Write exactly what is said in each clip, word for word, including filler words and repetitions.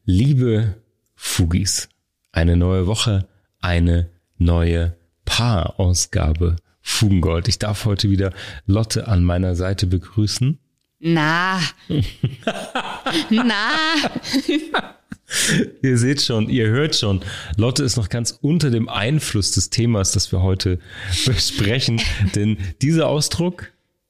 Liebe Fugis, eine neue Woche, eine neue Paarausgabe Fugengold. Ich darf heute wieder Lotte an meiner Seite begrüßen. Na, na. Ihr seht schon, ihr hört schon, Lotte ist noch ganz unter dem Einfluss des Themas, das wir heute besprechen. Denn dieser Ausdruck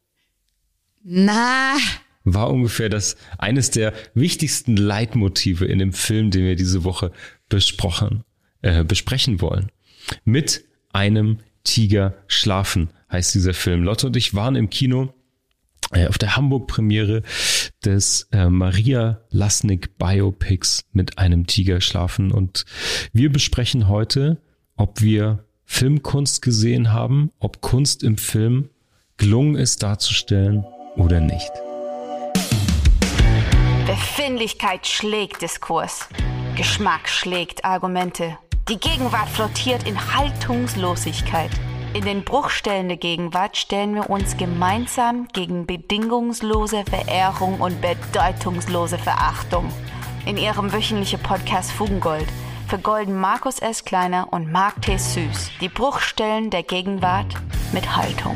Na. war ungefähr das eines der wichtigsten Leitmotive in dem Film, den wir diese Woche besprochen, äh, besprechen wollen. Mit einem Tiger schlafen heißt dieser Film. Lotte und ich waren im Kino äh, auf der Hamburg-Premiere des äh, Maria Lasnik Biopics Mit einem Tiger schlafen. Und wir besprechen heute, ob wir Filmkunst gesehen haben, ob Kunst im Film gelungen ist darzustellen oder nicht. Befindlichkeit schlägt Diskurs. Geschmack schlägt Argumente. Die Gegenwart flottiert in Haltungslosigkeit. In den Bruchstellen der Gegenwart stellen wir uns gemeinsam gegen bedingungslose Verehrung und bedeutungslose Verachtung. In ihrem wöchentlichen Podcast Fugengold vergolden Markus S. Kleiner und Mark T. Süß die Bruchstellen der Gegenwart mit Haltung.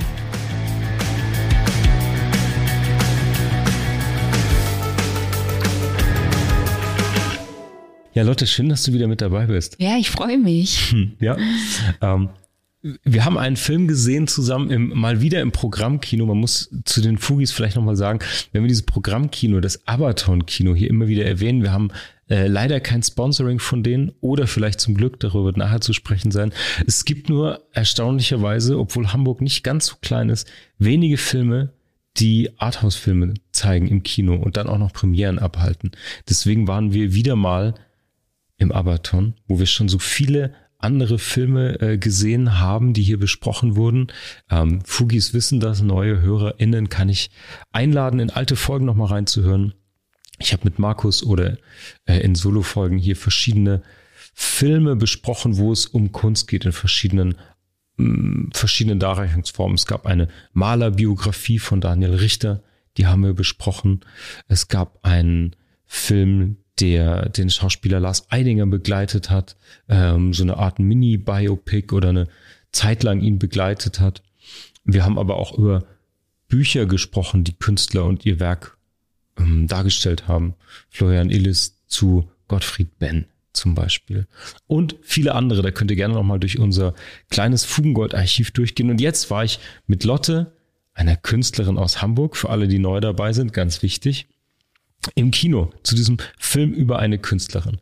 Ja, Lotte, schön, dass du wieder mit dabei bist. Ja, ich freue mich. Hm, ja, ähm, wir haben einen Film gesehen zusammen, im, mal wieder im Programmkino. Man muss zu den Fugis vielleicht nochmal sagen, wenn wir dieses Programmkino, das Abaton-Kino hier immer wieder erwähnen, wir haben äh, leider kein Sponsoring von denen oder vielleicht zum Glück, darüber wird nachher zu sprechen sein. Es gibt nur erstaunlicherweise, obwohl Hamburg nicht ganz so klein ist, wenige Filme, die Arthouse-Filme zeigen im Kino und dann auch noch Premieren abhalten. Deswegen waren wir wieder mal im Abaton, wo wir schon so viele andere Filme äh, gesehen haben, die hier besprochen wurden. Ähm, Fugis wissen das, neue HörerInnen kann ich einladen, in alte Folgen nochmal reinzuhören. Ich habe mit Markus oder äh, in Solo-Folgen hier verschiedene Filme besprochen, wo es um Kunst geht, in verschiedenen mh, verschiedenen Darreichungsformen. Es gab eine Malerbiografie von Daniel Richter, die haben wir besprochen. Es gab einen Film, der den Schauspieler Lars Eidinger begleitet hat, ähm, so eine Art Mini-Biopic oder eine Zeit lang ihn begleitet hat. Wir haben aber auch über Bücher gesprochen, die Künstler und ihr Werk ähm, dargestellt haben. Florian Illis zu Gottfried Benn zum Beispiel. Und viele andere, da könnt ihr gerne nochmal durch unser kleines Fugengold-Archiv durchgehen. Und jetzt war ich mit Lotte, einer Künstlerin aus Hamburg, für alle, die neu dabei sind, ganz wichtig, im Kino zu diesem Film über eine Künstlerin.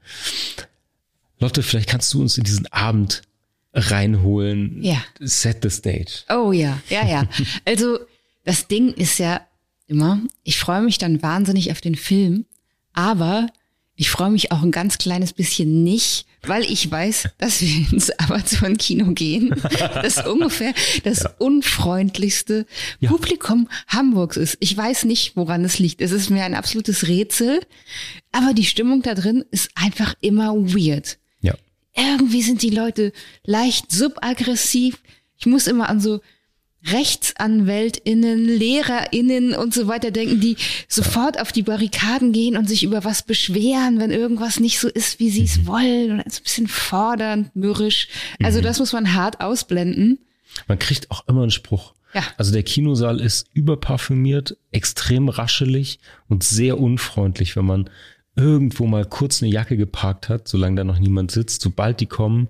Lotte, vielleicht kannst du uns in diesen Abend reinholen. Ja. Set the stage. Oh ja, ja, ja. Also das Ding ist ja immer, ich freue mich dann wahnsinnig auf den Film, aber ich freue mich auch ein ganz kleines bisschen nicht, weil ich weiß, dass wir ins Amazon-Kino gehen, das ungefähr das ja. unfreundlichste ja. Publikum Hamburgs ist. Ich weiß nicht, woran es liegt. Es ist mir ein absolutes Rätsel, aber die Stimmung da drin ist einfach immer weird. Ja. Irgendwie sind die Leute leicht subaggressiv. Ich muss immer an so RechtsanwältInnen, LehrerInnen und so weiter denken, die sofort ja. auf die Barrikaden gehen und sich über was beschweren, wenn irgendwas nicht so ist, wie sie es mhm. wollen, und so ein bisschen fordernd, mürrisch. Also mhm. das muss man hart ausblenden. Man kriegt auch immer einen Spruch. Ja. Also der Kinosaal ist überparfümiert, extrem raschelig und sehr unfreundlich, wenn man irgendwo mal kurz eine Jacke geparkt hat, solange da noch niemand sitzt. Sobald die kommen,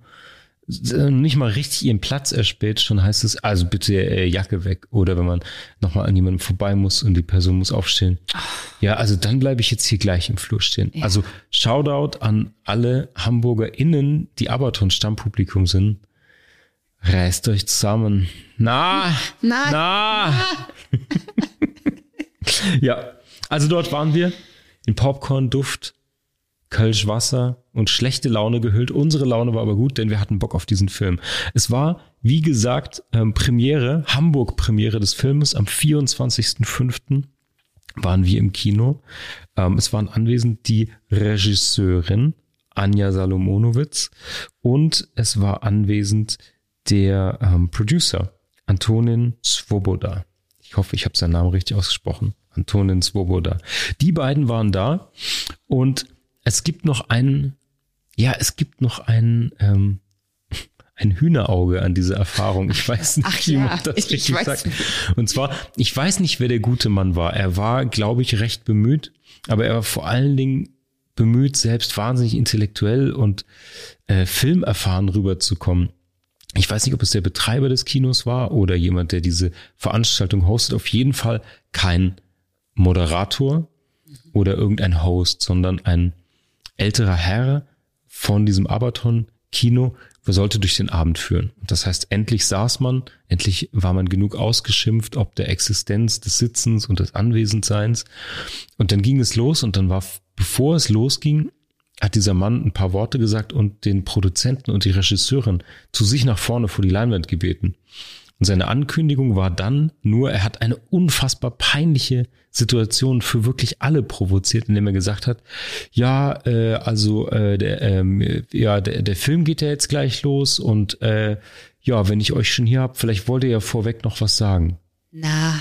nicht mal richtig ihren Platz erspäht, schon heißt es, also bitte äh, Jacke weg. Oder wenn man nochmal an jemandem vorbei muss und die Person muss aufstehen. Oh. Ja, also dann bleibe ich jetzt hier gleich im Flur stehen. Ja. Also Shoutout an alle HamburgerInnen, die Abaton-Stammpublikum sind. Reißt euch zusammen. Na, na, na. na. Ja, also dort waren wir in Popcorn-Duft, Kölsch Wasser und schlechte Laune gehüllt. Unsere Laune war aber gut, denn wir hatten Bock auf diesen Film. Es war, wie gesagt, ähm, Premiere, Hamburg-Premiere des Filmes. Am vierundzwanzigsten fünften waren wir im Kino. Ähm, es waren anwesend die Regisseurin Anja Salomonowitz und es war anwesend der ähm, Producer Antonin Svoboda. Ich hoffe, ich habe seinen Namen richtig ausgesprochen. Antonin Svoboda. Die beiden waren da und Es gibt noch ein, ja, es gibt noch ein, ähm, ein Hühnerauge an diese Erfahrung. Ich weiß nicht, Ach wie ja, man das ich richtig weiß sagt. nicht. Und zwar, ich weiß nicht, wer der gute Mann war. Er war, glaube ich, recht bemüht, aber er war vor allen Dingen bemüht, selbst wahnsinnig intellektuell und äh, filmerfahren rüberzukommen. Ich weiß nicht, ob es der Betreiber des Kinos war oder jemand, der diese Veranstaltung hostet. Auf jeden Fall kein Moderator oder irgendein Host, sondern ein älterer Herr von diesem Abaton-Kino sollte durch den Abend führen. Das heißt, endlich saß man, endlich war man genug ausgeschimpft, ob der Existenz des Sitzens und des Anwesendseins. Und dann ging es los und dann war, bevor es losging, hat dieser Mann ein paar Worte gesagt und den Produzenten und die Regisseurin zu sich nach vorne vor die Leinwand gebeten. Und seine Ankündigung war dann nur, er hat eine unfassbar peinliche Situation für wirklich alle provoziert, indem er gesagt hat, ja, äh, also äh, der, ähm, ja, der, der Film geht ja jetzt gleich los und äh, ja, wenn ich euch schon hier hab, vielleicht wollt ihr ja vorweg noch was sagen. Na,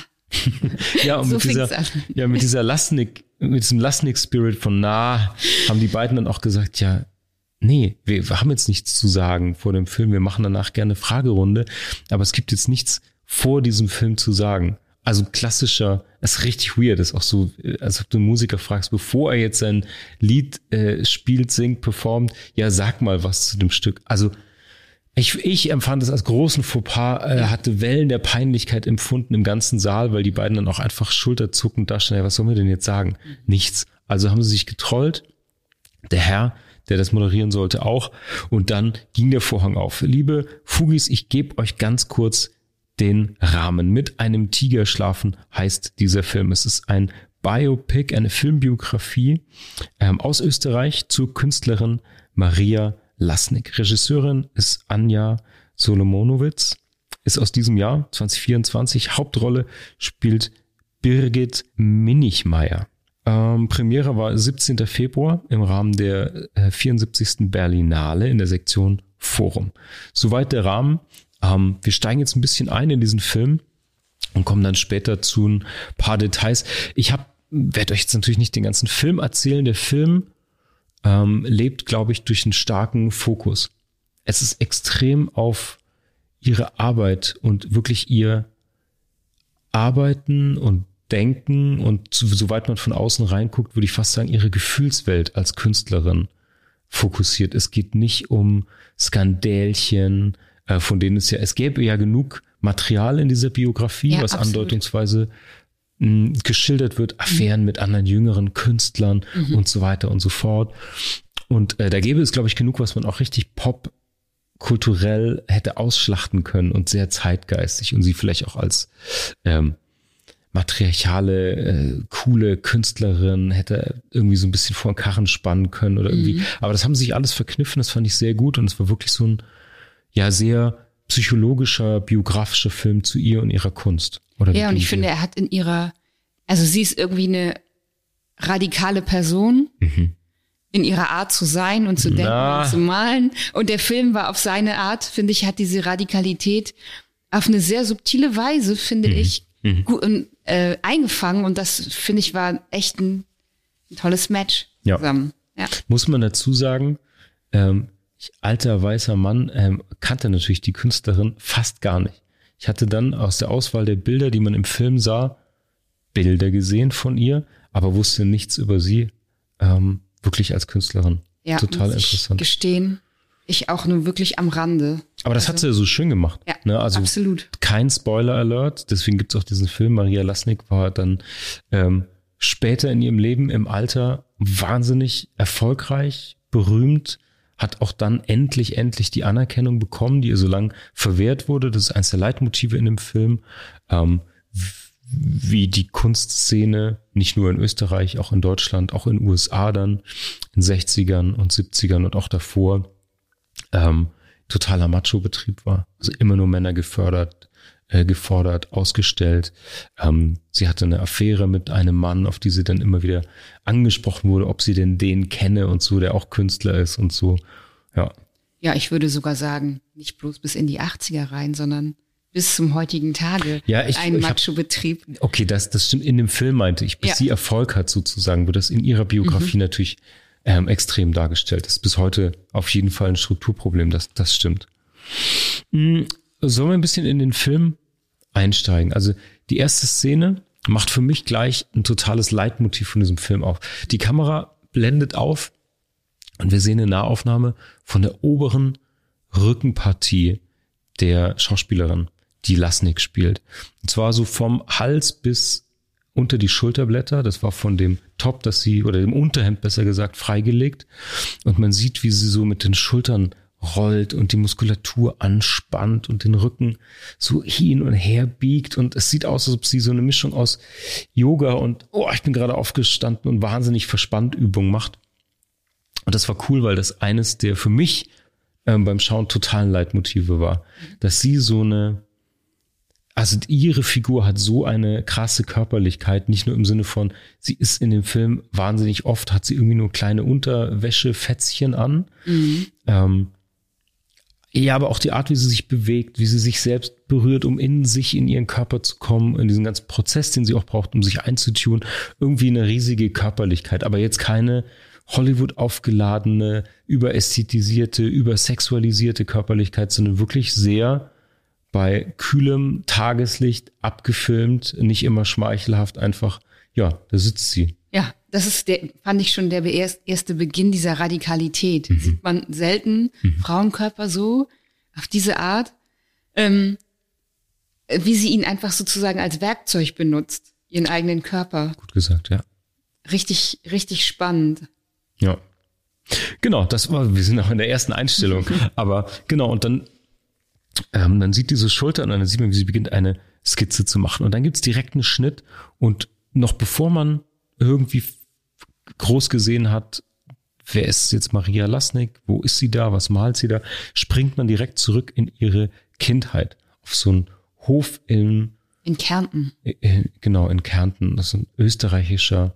ja, und so mit dieser, fing's an. ja, mit dieser Lasnik, mit diesem Lasnik-Spirit von na, haben die beiden dann auch gesagt, ja, nee, wir, wir haben jetzt nichts zu sagen vor dem Film, wir machen danach gerne Fragerunde, aber es gibt jetzt nichts vor diesem Film zu sagen. Also klassischer, das ist richtig weird, das ist auch so, als ob du einen Musiker fragst, bevor er jetzt sein Lied äh, spielt, singt, performt, ja, sag mal was zu dem Stück. Also ich, ich empfand es als großen Fauxpas, äh, hatte Wellen der Peinlichkeit empfunden im ganzen Saal, weil die beiden dann auch einfach schulterzuckend dastanden, ja, was sollen wir denn jetzt sagen? Nichts. Also haben sie sich getrollt, der Herr, der das moderieren sollte, auch. Und dann ging der Vorhang auf. Liebe Fugis, ich gebe euch ganz kurz den Rahmen. Mit einem Tiger schlafen heißt dieser Film. Es ist ein Biopic, eine Filmbiografie ähm, aus Österreich zur Künstlerin Maria Lasnik. Regisseurin ist Anja Solomonowitz, ist aus diesem Jahr zwanzig vierundzwanzig. Hauptrolle spielt Birgit Minichmeier. Ähm, Premiere war siebzehnten Februar im Rahmen der äh, vierundsiebzigsten Berlinale in der Sektion Forum. Soweit der Rahmen. Ähm, wir steigen jetzt ein bisschen ein in diesen Film und kommen dann später zu ein paar Details. Ich habe, werde euch jetzt natürlich nicht den ganzen Film erzählen. Der Film ähm, lebt, glaube ich, durch einen starken Fokus. Es ist extrem auf ihre Arbeit und wirklich ihr Arbeiten und Denken und soweit man von außen reinguckt, würde ich fast sagen, ihre Gefühlswelt als Künstlerin fokussiert. Es geht nicht um Skandälchen, äh, von denen es ja, es gäbe ja genug Material in dieser Biografie, ja, was absolut. andeutungsweise mh, geschildert wird, Affären mhm. mit anderen jüngeren Künstlern mhm. und so weiter und so fort. Und äh, da gäbe es, glaube ich, genug, was man auch richtig pop kulturell hätte ausschlachten können und sehr zeitgeistig und sie vielleicht auch als ähm, matriarchale, äh, coole Künstlerin hätte irgendwie so ein bisschen vor den Karren spannen können oder irgendwie. Mhm. Aber das haben sie sich alles verkniffen, das fand ich sehr gut und es war wirklich so ein, ja, sehr psychologischer, biografischer Film zu ihr und ihrer Kunst. Oder ja, und ich finde, er hat in ihrer, also sie ist irgendwie eine radikale Person mhm. in ihrer Art zu sein und zu denken Na. und zu malen. Und der Film war auf seine Art, finde ich, hat diese Radikalität auf eine sehr subtile Weise, finde mhm. ich, Mhm. gut äh, eingefangen und das, finde ich, war echt ein, ein tolles Match ja. zusammen. Ja. Muss man dazu sagen, ähm, ich, alter weißer Mann, ähm, kannte natürlich die Künstlerin fast gar nicht. Ich hatte dann aus der Auswahl der Bilder, die man im Film sah, Bilder gesehen von ihr, aber wusste nichts über sie, ähm, wirklich als Künstlerin. Ja, total muss interessant. Ich gestehen, ich auch nur wirklich am Rande. Aber das also, hat sie ja so schön gemacht. Ja, ne? Also absolut. Kein Spoiler-Alert, deswegen gibt es auch diesen Film. Maria Lasnik war dann ähm, später in ihrem Leben im Alter wahnsinnig erfolgreich, berühmt, hat auch dann endlich, endlich die Anerkennung bekommen, die ihr so lang verwehrt wurde. Das ist eines der Leitmotive in dem Film, ähm, wie die Kunstszene, nicht nur in Österreich, auch in Deutschland, auch in den U S A dann, in sechzigern und siebzigern und auch davor, ähm, totaler Macho-Betrieb war. Also immer nur Männer gefördert, äh, gefordert, ausgestellt. Ähm, sie hatte eine Affäre mit einem Mann, auf die sie dann immer wieder angesprochen wurde, ob sie denn den kenne und so, der auch Künstler ist und so. Ja. Ja, ich würde sogar sagen, nicht bloß bis in die achtziger rein, sondern bis zum heutigen Tage ja, ich, ein ich Macho-Betrieb. Okay, das, das stimmt. In dem Film meinte ich, bis ja. sie Erfolg hat sozusagen, wo das in ihrer Biografie mhm. natürlich ähm, extrem dargestellt. Das ist bis heute auf jeden Fall ein Strukturproblem, das, das stimmt. Mhm. Sollen wir ein bisschen in den Film einsteigen? Also die erste Szene macht für mich gleich ein totales Leitmotiv von diesem Film auf. Die Kamera blendet auf und wir sehen eine Nahaufnahme von der oberen Rückenpartie der Schauspielerin, die Lasnik spielt. Und zwar so vom Hals bis unter die Schulterblätter. Das war von dem Top, das sie, oder dem Unterhemd besser gesagt, freigelegt. Und man sieht, wie sie so mit den Schultern rollt und die Muskulatur anspannt und den Rücken so hin und her biegt. Und es sieht aus, als ob sie so eine Mischung aus Yoga und, oh, ich bin gerade aufgestanden und wahnsinnig verspannt Übung macht. Und das war cool, weil das eines der für mich ähm, beim Schauen totalen Leitmotive war. Dass sie so eine, also ihre Figur hat so eine krasse Körperlichkeit, nicht nur im Sinne von, sie ist in dem Film wahnsinnig oft, hat sie irgendwie nur kleine Unterwäschefetzchen an. Mhm. Ähm, ja, aber auch die Art, wie sie sich bewegt, wie sie sich selbst berührt, um in sich, in ihren Körper zu kommen, in diesen ganzen Prozess, den sie auch braucht, um sich einzutun. Irgendwie eine riesige Körperlichkeit, aber jetzt keine Hollywood aufgeladene, überästhetisierte, übersexualisierte Körperlichkeit, sondern wirklich sehr bei kühlem Tageslicht abgefilmt, nicht immer schmeichelhaft, einfach, ja, da sitzt sie. Ja, das ist der, fand ich schon der erste Beginn dieser Radikalität. Mhm. Sieht man selten mhm. Frauenkörper so, auf diese Art, ähm, wie sie ihn einfach sozusagen als Werkzeug benutzt, ihren eigenen Körper. Gut gesagt, ja. Richtig, richtig spannend. Ja, genau, das war, wir sind auch in der ersten Einstellung, aber genau, und dann, ähm, dann sieht diese Schulter und dann sieht man, wie sie beginnt, eine Skizze zu machen und dann gibt's direkt einen Schnitt und noch bevor man irgendwie groß gesehen hat, wer ist jetzt Maria Lasnik, wo ist sie da, was malt sie da, springt man direkt zurück in ihre Kindheit, auf so einen Hof in in Kärnten. Äh, genau, in Kärnten, das ist ein österreichischer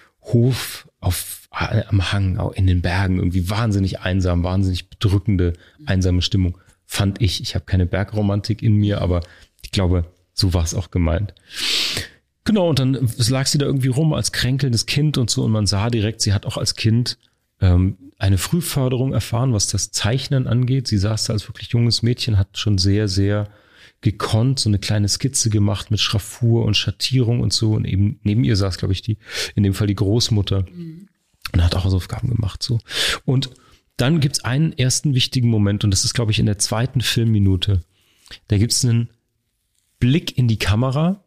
Hof auf, am Hang, auch in den Bergen, irgendwie wahnsinnig einsam, wahnsinnig bedrückende, einsame Stimmung, fand ich. Ich habe keine Bergromantik in mir, aber ich glaube, so war es auch gemeint. Genau, und dann lag sie da irgendwie rum als kränkelndes Kind und so und man sah direkt, sie hat auch als Kind ähm, eine Frühförderung erfahren, was das Zeichnen angeht. Sie saß da als wirklich junges Mädchen, hat schon sehr, sehr gekonnt, so eine kleine Skizze gemacht mit Schraffur und Schattierung und so und eben neben ihr saß, glaube ich, die, in dem Fall die Großmutter mhm. und hat auch Hausaufgaben gemacht, so. Und dann gibt's einen ersten wichtigen Moment und das ist, glaube ich, in der zweiten Filmminute. Da gibt's einen Blick in die Kamera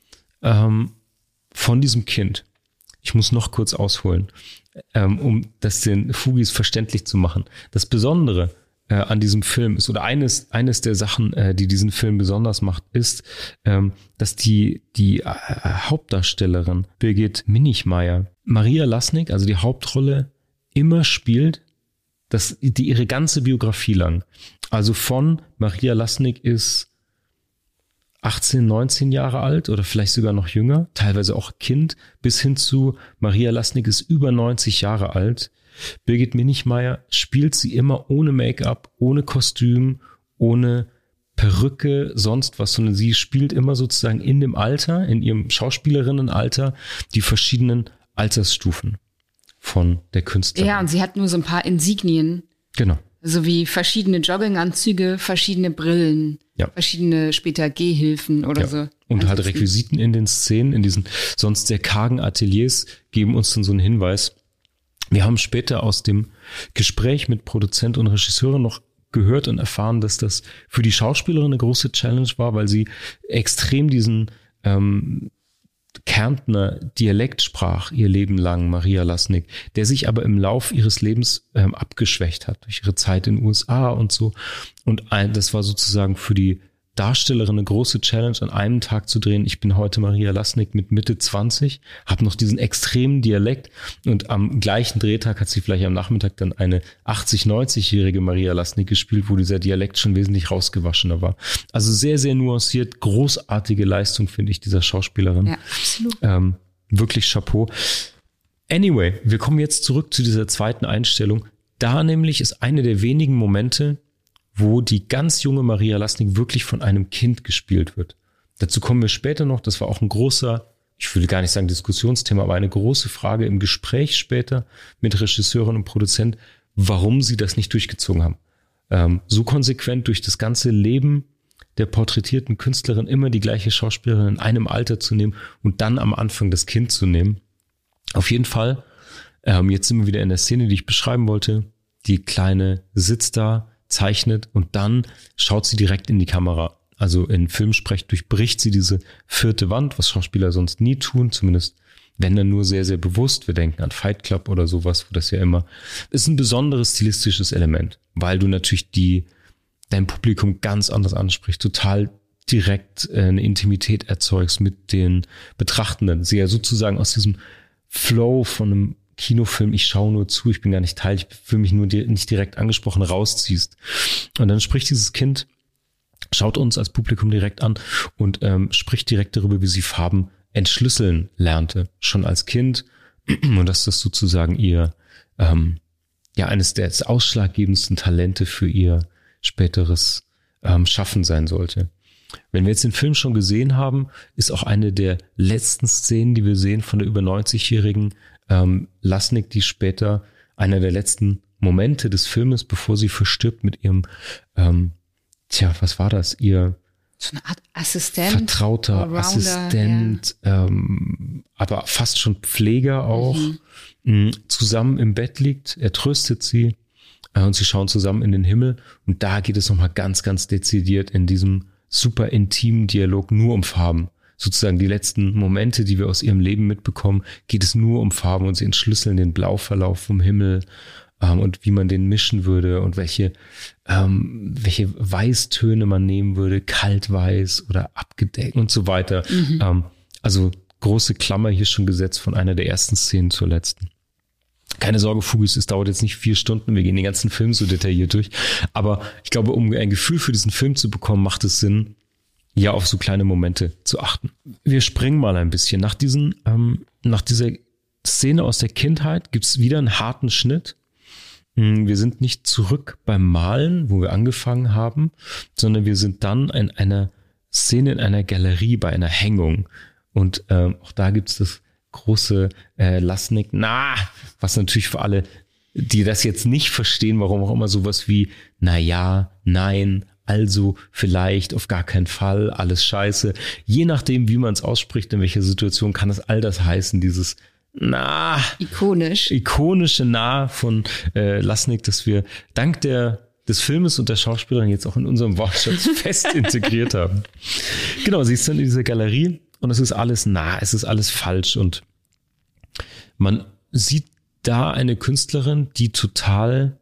ähm, von diesem Kind. Ich muss noch kurz ausholen, ähm, um das den Fugis verständlich zu machen. Das Besondere äh, an diesem Film ist, oder eines eines der Sachen, äh, die diesen Film besonders macht, ist, ähm, dass die die äh, Hauptdarstellerin Birgit Minichmayr, Maria Lasnik, also die Hauptrolle, immer spielt, das, die ihre ganze Biografie lang. Also von Maria Lasnik ist achtzehn, neunzehn Jahre alt oder vielleicht sogar noch jünger, teilweise auch Kind, bis hin zu Maria Lasnik ist über neunzig Jahre alt. Birgit Minichmayr spielt sie immer ohne Make-up, ohne Kostüm, ohne Perücke, sonst was, sondern sie spielt immer sozusagen in dem Alter, in ihrem Schauspielerinnenalter, die verschiedenen Altersstufen von der Künstlerin. Ja, und sie hat nur so ein paar Insignien. Genau. So wie verschiedene Jogginganzüge, verschiedene Brillen, ja. verschiedene später Gehhilfen oder ja. so. Und halt Requisiten in den Szenen, in diesen sonst sehr kargen Ateliers, geben uns dann so einen Hinweis. Wir haben später aus dem Gespräch mit Produzent und Regisseurin noch gehört und erfahren, dass das für die Schauspielerin eine große Challenge war, weil sie extrem diesen ähm, Kärntner Dialekt sprach ihr Leben lang, Maria Lasnik, der sich aber im Lauf ihres Lebens ähm, abgeschwächt hat durch ihre Zeit in den U S A und so. Und ein, das war sozusagen für die Darstellerin eine große Challenge, an einem Tag zu drehen. Ich bin heute Maria Lasnik mit Mitte zwanzig, habe noch diesen extremen Dialekt und am gleichen Drehtag hat sie vielleicht am Nachmittag dann eine achtzig-, neunzigjährige Maria Lasnik gespielt, wo dieser Dialekt schon wesentlich rausgewaschener war. Also sehr, sehr nuanciert, großartige Leistung, finde ich, dieser Schauspielerin. Ja, absolut. Ähm, wirklich Chapeau. Anyway, wir kommen jetzt zurück zu dieser zweiten Einstellung. Da nämlich ist eine der wenigen Momente, wo die ganz junge Maria Lasnik wirklich von einem Kind gespielt wird. Dazu kommen wir später noch. Das war auch ein großer ich will gar nicht sagen Diskussionsthema, aber eine große Frage im Gespräch später mit Regisseurin und Produzent, warum sie das nicht durchgezogen haben. Ähm, so konsequent durch das ganze Leben der porträtierten Künstlerin immer die gleiche Schauspielerin in einem Alter zu nehmen und dann am Anfang das Kind zu nehmen. Auf jeden Fall, ähm, jetzt sind wir wieder in der Szene, die ich beschreiben wollte. Die Kleine sitzt da, zeichnet und dann schaut sie direkt in die Kamera. Also in Filmsprech durchbricht sie diese vierte Wand, was Schauspieler sonst nie tun, zumindest wenn dann nur sehr, sehr bewusst. Wir denken an Fight Club oder sowas, wo das ja immer ist ein besonderes stilistisches Element, weil du natürlich die dein Publikum ganz anders ansprichst, total direkt eine Intimität erzeugst mit den Betrachtenden. Sie ja sozusagen aus diesem Flow von einem Kinofilm, ich schaue nur zu, ich bin gar nicht Teil, ich fühle mich nur nicht direkt angesprochen, rausziehst. Und dann spricht dieses Kind, schaut uns als Publikum direkt an und ähm, spricht direkt darüber, wie sie Farben entschlüsseln lernte, schon als Kind. Und dass das sozusagen ihr, ähm, ja, eines der ausschlaggebendsten Talente für ihr späteres ähm, Schaffen sein sollte. Wenn wir jetzt den Film schon gesehen haben, ist auch eine der letzten Szenen, die wir sehen von der über neunzigjährigen ähm, Lasnik, die später einer der letzten Momente des Filmes, bevor sie verstirbt, mit ihrem, ähm, tja, was war das? Ihr so eine Art Assistent, vertrauter Allrounder, Assistent, ja. ähm, aber fast schon Pfleger auch, mhm. mh, zusammen im Bett liegt. Er tröstet sie. Und sie schauen zusammen in den Himmel und da geht es nochmal ganz, ganz dezidiert in diesem super intimen Dialog nur um Farben. Sozusagen die letzten Momente, die wir aus ihrem Leben mitbekommen, geht es nur um Farben und sie entschlüsseln den Blauverlauf vom Himmel ähm, und wie man den mischen würde und welche, ähm, welche Weißtöne man nehmen würde, kaltweiß oder abgedeckt und so weiter. Mhm. Ähm, also große Klammer hier schon gesetzt von einer der ersten Szenen zur letzten. Keine Sorge, Fugis, es dauert jetzt nicht vier Stunden, wir gehen den ganzen Film so detailliert durch. Aber ich glaube, um ein Gefühl für diesen Film zu bekommen, macht es Sinn, ja auf so kleine Momente zu achten. Wir springen mal ein bisschen. Nach diesen, ähm, nach dieser Szene aus der Kindheit gibt es wieder einen harten Schnitt. Wir sind nicht zurück beim Malen, wo wir angefangen haben, sondern wir sind dann in einer Szene in einer Galerie bei einer Hängung. Und ähm, auch da gibt es das große äh, Lasnik, na, was natürlich für alle, die das jetzt nicht verstehen, warum auch immer sowas wie, na ja, nein, also, vielleicht, auf gar keinen Fall, alles scheiße. Je nachdem, wie man es ausspricht, in welcher Situation, kann es all das heißen, dieses na, ikonisch, ikonische Na von äh, Lasnik, dass wir dank der des Filmes und der Schauspielerin jetzt auch in unserem Wortschatz fest integriert haben. Genau, sie ist dann in dieser Galerie und es ist alles nah, es ist alles falsch und man sieht da eine Künstlerin, die total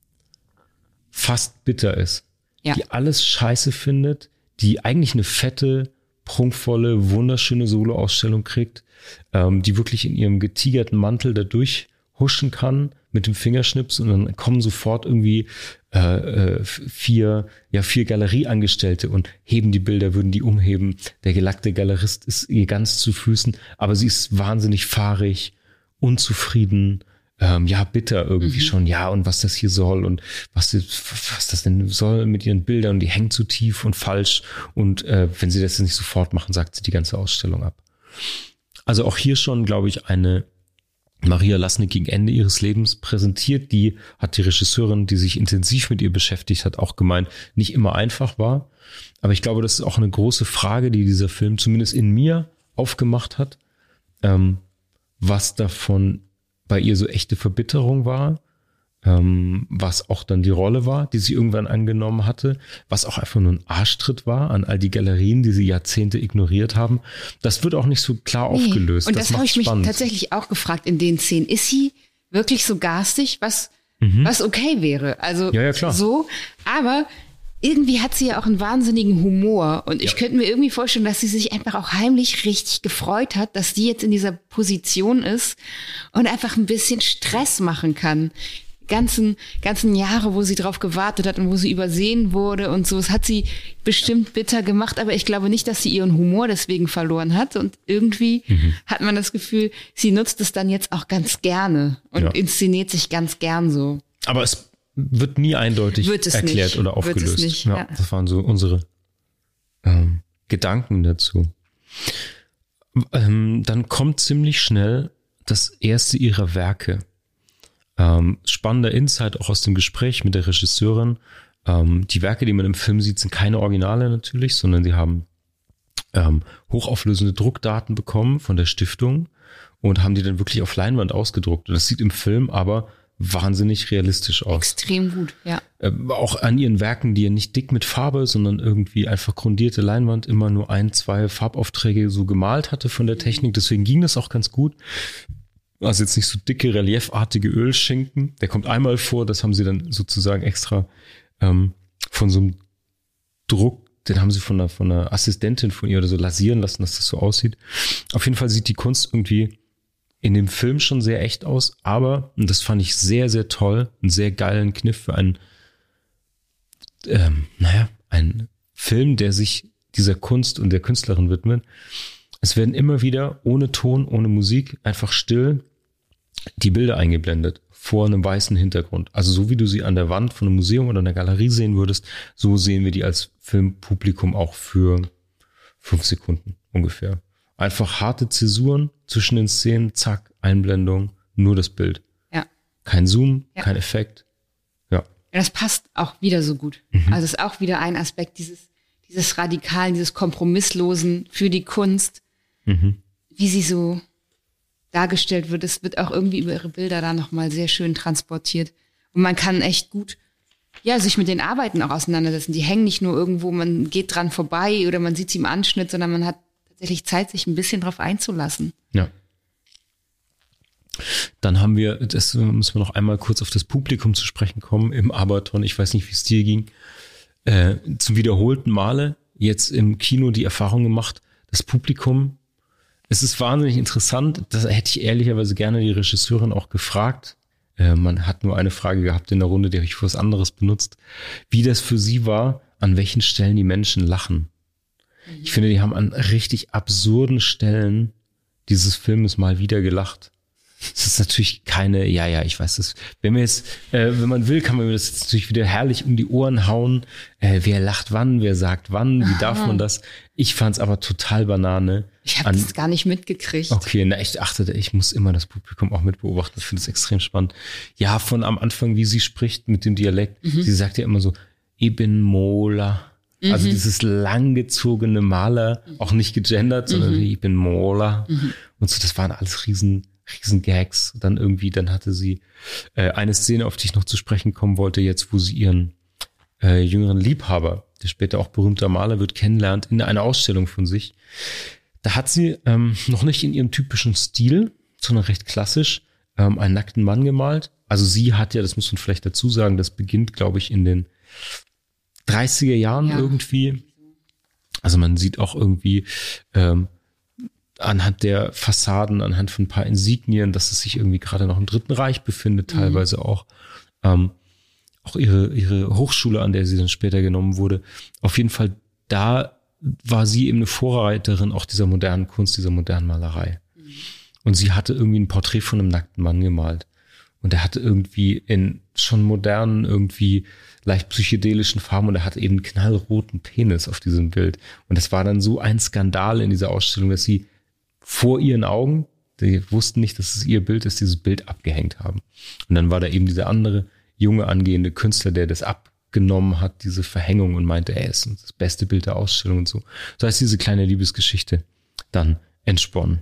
fast bitter ist, ja. Die alles scheiße findet, die eigentlich eine fette, prunkvolle, wunderschöne Soloausstellung kriegt, ähm, die wirklich in ihrem getigerten Mantel da durchhuschen kann mit dem Fingerschnips und dann kommen sofort irgendwie äh, vier, ja vier Galerieangestellte und heben die Bilder, würden die umheben. Der gelackte Galerist ist ihr ganz zu Füßen, aber sie ist wahnsinnig fahrig, unzufrieden, ähm, ja bitter irgendwie mhm. schon, ja und was das hier soll und was, was das denn soll mit ihren Bildern und die hängt zu tief und falsch und äh, wenn sie das nicht sofort machen, sagt sie die ganze Ausstellung ab. Also auch hier schon, glaube ich, eine Maria Lasnik gegen Ende ihres Lebens präsentiert, die hat die Regisseurin, die sich intensiv mit ihr beschäftigt hat, auch gemeint, nicht immer einfach war. Aber ich glaube, das ist auch eine große Frage, die dieser Film zumindest in mir aufgemacht hat, ähm, was davon bei ihr so echte Verbitterung war, ähm, was auch dann die Rolle war, die sie irgendwann angenommen hatte, was auch einfach nur ein Arschtritt war an all die Galerien, die sie Jahrzehnte ignoriert haben. Das wird auch nicht so klar nee. aufgelöst. Und das, das habe ich spannend. mich tatsächlich auch gefragt in den Szenen. Ist sie wirklich so garstig, was, mhm. was okay wäre? Also ja, ja, klar. so, aber irgendwie hat sie ja auch einen wahnsinnigen Humor und ich ja. könnte mir irgendwie vorstellen, dass sie sich einfach auch heimlich richtig gefreut hat, dass die jetzt in dieser Position ist und einfach ein bisschen Stress machen kann. ganzen ganzen Jahre, wo sie drauf gewartet hat und wo sie übersehen wurde und so. Das hat sie bestimmt bitter gemacht, aber ich glaube nicht, dass sie ihren Humor deswegen verloren hat und irgendwie mhm. hat man das Gefühl, sie nutzt es dann jetzt auch ganz gerne und ja. inszeniert sich ganz gern so. Aber es wird nie eindeutig wird es erklärt nicht. oder aufgelöst. Wird es nicht, ja, ja. Das waren so unsere ähm, Gedanken dazu. ähm, dann kommt ziemlich schnell das erste ihrer Werke. Ähm, spannender Insight auch aus dem Gespräch mit der Regisseurin. Ähm, die Werke, die man im Film sieht, sind keine Originale natürlich, sondern sie haben ähm, hochauflösende Druckdaten bekommen von der Stiftung und haben die dann wirklich auf Leinwand ausgedruckt. Und das sieht im Film aber wahnsinnig realistisch aus. Extrem gut, ja. Ähm, auch an ihren Werken, die ja nicht dick mit Farbe, sondern irgendwie einfach grundierte Leinwand, immer nur ein, zwei Farbaufträge so gemalt hatte von der Technik. Deswegen ging das auch ganz gut. Also jetzt nicht so dicke, reliefartige Ölschinken. Der kommt einmal vor, das haben sie dann sozusagen extra ähm, von so einem Druck, den haben sie von einer, von einer Assistentin von ihr oder so lasieren lassen, dass das so aussieht. Auf jeden Fall sieht die Kunst irgendwie in dem Film schon sehr echt aus, aber, und das fand ich sehr, sehr toll, einen sehr geilen Kniff für einen, ähm, naja, einen Film, der sich dieser Kunst und der Künstlerin widmet. Es werden immer wieder ohne Ton, ohne Musik, einfach still die Bilder eingeblendet vor einem weißen Hintergrund. Also so wie du sie an der Wand von einem Museum oder einer Galerie sehen würdest, so sehen wir die als Filmpublikum auch für fünf Sekunden ungefähr. Einfach harte Zäsuren zwischen den Szenen, zack, Einblendung, nur das Bild. Ja. Kein Zoom, Ja. kein Effekt. Ja. Ja, das passt auch wieder so gut. Mhm. Also es ist auch wieder ein Aspekt dieses, dieses Radikalen, dieses Kompromisslosen für die Kunst, Mhm. wie sie so dargestellt wird. Es wird auch irgendwie über ihre Bilder da nochmal sehr schön transportiert. Und man kann echt gut, ja, sich mit den Arbeiten auch auseinandersetzen. Die hängen nicht nur irgendwo, man geht dran vorbei oder man sieht sie im Anschnitt, sondern man hat tatsächlich Zeit, sich ein bisschen drauf einzulassen. Ja. Dann haben wir, das müssen wir noch einmal kurz auf das Publikum zu sprechen kommen im Abaton. Ich weiß nicht, wie es dir ging. Äh, zum wiederholten Male jetzt im Kino die Erfahrung gemacht, das Publikum, es ist wahnsinnig interessant, das hätte ich ehrlicherweise gerne die Regisseurin auch gefragt. Äh, man hat nur eine Frage gehabt in der Runde, die habe ich für was anderes benutzt, wie das für sie war, an welchen Stellen die Menschen lachen. Ich finde, die haben an richtig absurden Stellen dieses Filmes mal wieder gelacht. Es ist natürlich keine, ja, ja, ich weiß das. Wenn wir jetzt, äh, wenn man will, kann man mir das jetzt natürlich wieder herrlich um die Ohren hauen. Äh, wer lacht wann, wer sagt wann, wie darf man das? Ich fand's aber total Banane. Ich habe An- das gar nicht mitgekriegt. Okay, na, ich achte, ich muss immer das Publikum auch mit beobachten. Ich finde es extrem spannend. Ja, von am Anfang, wie sie spricht mit dem Dialekt. Sie sagt ja immer so, ich bin Mola. Also dieses langgezogene Maler, auch nicht gegendert, sondern ich bin Mola. Und so, das waren alles riesen, riesen Gags. Dann irgendwie, dann hatte sie äh, eine Szene, auf die ich noch zu sprechen kommen wollte, jetzt, wo sie ihren äh, jüngeren Liebhaber, der später auch berühmter Maler wird, kennenlernt, in einer Ausstellung von sich. Da hat sie ähm, noch nicht in ihrem typischen Stil, sondern recht klassisch, ähm, einen nackten Mann gemalt. Also sie hat ja, das muss man vielleicht dazu sagen, das beginnt, glaube ich, in den dreißiger Jahren Ja. irgendwie. Also man sieht auch irgendwie ähm, anhand der Fassaden, anhand von ein paar Insignien, dass es sich irgendwie gerade noch im Dritten Reich befindet, teilweise mhm. auch. Ähm, auch ihre, ihre Hochschule, an der sie dann später genommen wurde. Auf jeden Fall, da war sie eben eine Vorreiterin auch dieser modernen Kunst, dieser modernen Malerei. Mhm. Und sie hatte irgendwie ein Porträt von einem nackten Mann gemalt. Und er hatte irgendwie in schon modernen, irgendwie leicht psychedelischen Farben und er hatte eben einen knallroten Penis auf diesem Bild. Und das war dann so ein Skandal in dieser Ausstellung, dass sie vor ihren Augen, die wussten nicht, dass es ihr Bild ist, dieses Bild abgehängt haben. Und dann war da eben dieser andere junge angehende Künstler, der das abgenommen hat, diese Verhängung und meinte, ey, es ist das beste Bild der Ausstellung und so. So heißt diese kleine Liebesgeschichte dann entsponnen.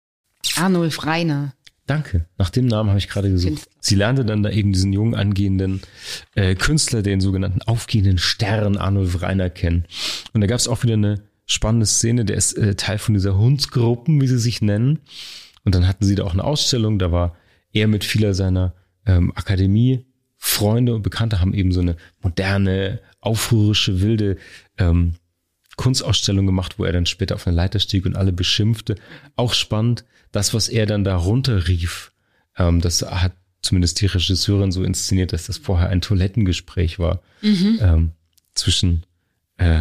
Arnulf Rainer. Danke. Nach dem Namen habe ich gerade gesucht. Künstler. Sie lernte dann da eben diesen jungen angehenden äh, Künstler, den sogenannten aufgehenden Stern Arnulf Rainer kennen. Und da gab es auch wieder eine spannende Szene, der ist äh, Teil von dieser Hundsgruppen, wie sie sich nennen. Und dann hatten sie da auch eine Ausstellung, da war er mit vieler seiner ähm, Akademie, Freunde und Bekannte haben eben so eine moderne, aufrührerische, wilde ähm, Kunstausstellung gemacht, wo er dann später auf eine Leiter stieg und alle beschimpfte. Auch spannend, das, was er dann da runterrief, ähm, das hat zumindest die Regisseurin so inszeniert, dass das vorher ein Toilettengespräch war mhm. ähm, zwischen äh,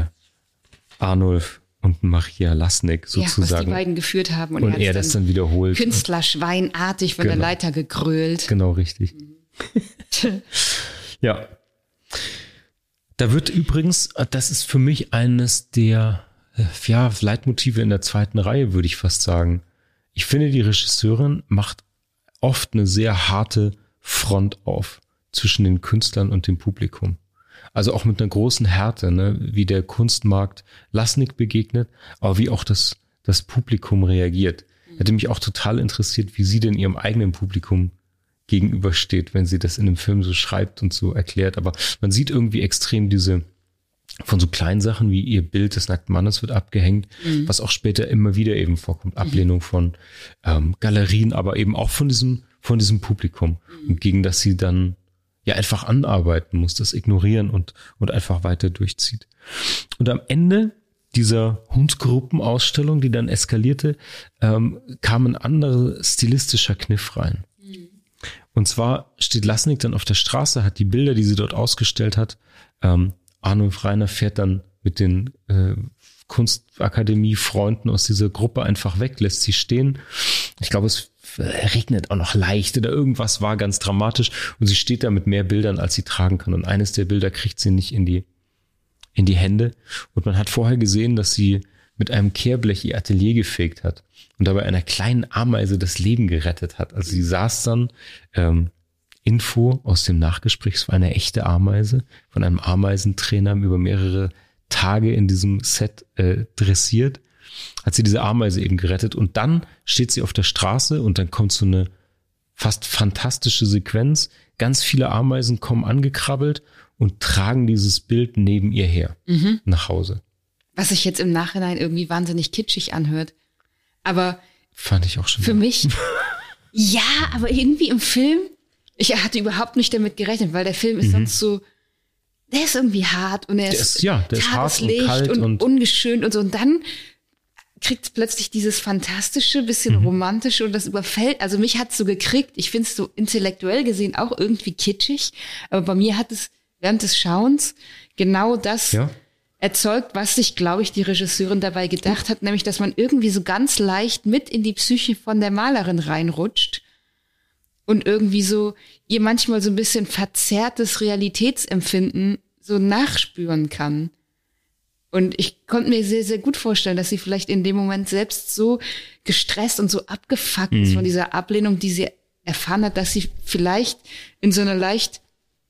Arnulf und Maria Lasnik sozusagen. Ja, was die beiden geführt haben. Und, und er, er das dann, dann wiederholt. Künstlerschweinartig von genau. der Leiter gegrölt. Genau, richtig. Mhm. Ja. Da wird übrigens, das ist für mich eines der ja, Leitmotive in der zweiten Reihe, würde ich fast sagen. Ich finde, die Regisseurin macht oft eine sehr harte Front auf zwischen den Künstlern und dem Publikum. Also auch mit einer großen Härte, ne, wie der Kunstmarkt Lasnik begegnet, aber wie auch das, das Publikum reagiert. Hätte mich auch total interessiert, wie sie denn ihrem eigenen Publikum gegenübersteht, wenn sie das in einem Film so schreibt und so erklärt. Aber man sieht irgendwie extrem diese, von so kleinen Sachen wie ihr Bild des nackten Mannes wird abgehängt, mhm. was auch später immer wieder eben vorkommt. Ablehnung von ähm, Galerien, aber eben auch von diesem, von diesem Publikum, mhm. und gegen das sie dann ja einfach anarbeiten muss, das ignorieren und, und einfach weiter durchzieht. Und am Ende dieser Hundgruppenausstellung, die dann eskalierte, ähm, kam ein anderer stilistischer Kniff rein. Mhm. Und zwar steht Lasnik dann auf der Straße, hat die Bilder, die sie dort ausgestellt hat, ähm, Arnulf Rainer fährt dann mit den äh, Kunstakademie-Freunden aus dieser Gruppe einfach weg, lässt sie stehen. Ich glaube, es regnet auch noch leicht oder irgendwas war ganz dramatisch und sie steht da mit mehr Bildern, als sie tragen kann. Und eines der Bilder kriegt sie nicht in die, in die Hände. Und man hat vorher gesehen, dass sie mit einem Kehrblech ihr Atelier gefegt hat und dabei einer kleinen Ameise das Leben gerettet hat. Also sie saß dann, ähm, Info aus dem Nachgespräch, es war eine echte Ameise, von einem Ameisentrainer über mehrere Tage in diesem Set äh, dressiert, hat sie diese Ameise eben gerettet und dann steht sie auf der Straße und dann kommt so eine fast fantastische Sequenz. Ganz viele Ameisen kommen angekrabbelt und tragen dieses Bild neben ihr her, mhm. nach Hause. Was sich jetzt im Nachhinein irgendwie wahnsinnig kitschig anhört. Aber fand ich auch schon. Für mich, ja, aber irgendwie im Film, ich hatte überhaupt nicht damit gerechnet, weil der Film ist mhm. sonst so, der ist irgendwie hart und er ist, ist ja, der ist hart und kalt und, und ungeschönt und so. Und dann kriegt es plötzlich dieses fantastische, bisschen mhm. romantische und das überfällt. Also mich hat's so gekriegt. Ich finde es so intellektuell gesehen auch irgendwie kitschig. Aber bei mir hat es während des Schauens genau das ja. erzeugt, was sich, glaube ich, die Regisseurin dabei gedacht hat, nämlich, dass man irgendwie so ganz leicht mit in die Psyche von der Malerin reinrutscht. Und irgendwie so ihr manchmal so ein bisschen verzerrtes Realitätsempfinden so nachspüren kann. Und ich konnte mir sehr, sehr gut vorstellen, dass sie vielleicht in dem Moment selbst so gestresst und so abgefuckt mhm. ist von dieser Ablehnung, die sie erfahren hat, dass sie vielleicht in so eine leicht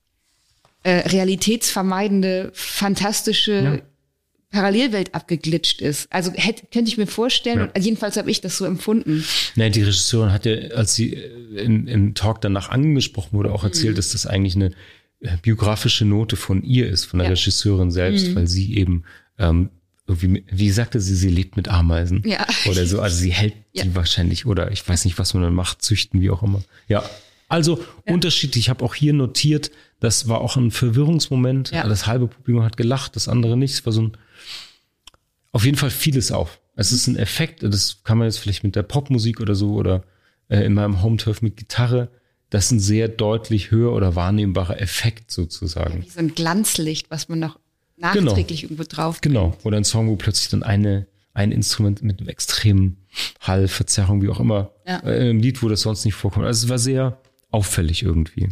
äh, realitätsvermeidende, fantastische ja. Parallelwelt abgeglitscht ist. Also hätte, könnte ich mir vorstellen, ja. und jedenfalls habe ich das so empfunden. Nein, die Regisseurin hat ja, als sie in, im Talk danach angesprochen wurde, auch erzählt, mhm. dass das eigentlich eine biografische Note von ihr ist, von der ja. Regisseurin selbst, mhm. weil sie eben ähm, irgendwie, wie sagte sie, sie lebt mit Ameisen ja. oder so, also sie hält ja. die wahrscheinlich oder ich weiß nicht, was man dann macht, züchten, wie auch immer. Ja, also ja. unterschiedlich. Ich habe auch hier notiert, das war auch ein Verwirrungsmoment. Ja. Das halbe Publikum hat gelacht, das andere nicht. Es war so ein auf jeden Fall vieles auf. Es ist ein Effekt, das kann man jetzt vielleicht mit der Popmusik oder so oder äh, in meinem Home-Turf mit Gitarre, das ist ein sehr deutlich höher oder wahrnehmbarer Effekt sozusagen. Ja, wie so ein Glanzlicht, was man noch nachträglich genau. irgendwo drauf kriegt. Genau, oder ein Song, wo plötzlich dann eine ein Instrument mit einem extremen Hall, Verzerrung, wie auch immer, ja. äh, im Lied, wo das sonst nicht vorkommt. Also es war sehr auffällig irgendwie.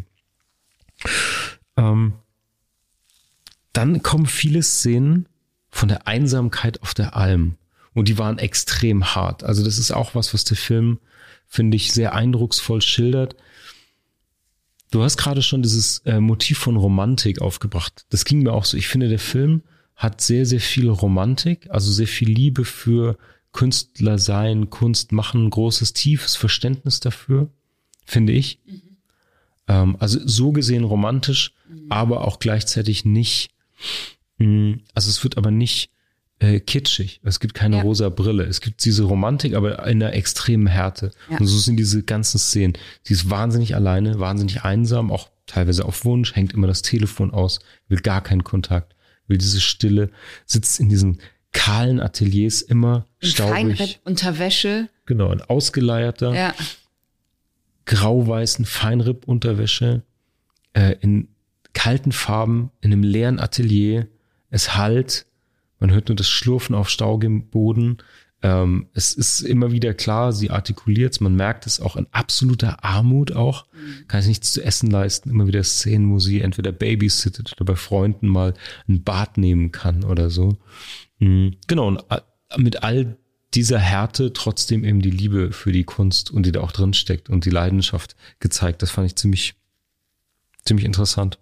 Ähm, dann kommen viele Szenen von der Einsamkeit auf der Alm. Und die waren extrem hart. Also das ist auch was, was der Film, finde ich, sehr eindrucksvoll schildert. Du hast gerade schon dieses äh, Motiv von Romantik aufgebracht. Das ging mir auch so. Ich finde, der Film hat sehr, sehr viel Romantik, also sehr viel Liebe für Künstler sein, Kunst machen, großes, tiefes Verständnis dafür, finde ich. Mhm. Ähm, also so gesehen romantisch, mhm. aber auch gleichzeitig nicht. Also es wird aber nicht äh, kitschig. Es gibt keine ja. rosa Brille. Es gibt diese Romantik, aber in einer extremen Härte. Ja. Und so sind diese ganzen Szenen. Sie ist wahnsinnig alleine, wahnsinnig einsam, auch teilweise auf Wunsch, hängt immer das Telefon aus, will gar keinen Kontakt, will diese Stille, sitzt in diesen kahlen Ateliers immer in staubig. Feinripp unter Wäsche. Genau, in ausgeleierter, ja. grau-weißen Feinripp-Unterwäsche, äh, in kalten Farben, in einem leeren Atelier. Es hallt, man hört nur das Schlurfen auf staugem Boden. Ähm, es ist immer wieder klar, sie artikuliert es, man merkt es auch in absoluter Armut auch. Mhm. Kann sich nichts zu essen leisten. Immer wieder Szenen, wo sie entweder babysittet oder bei Freunden mal ein Bad nehmen kann oder so. Mhm. Genau, und mit all dieser Härte trotzdem eben die Liebe für die Kunst und die da auch drin steckt und die Leidenschaft gezeigt. Das fand ich ziemlich, ziemlich interessant.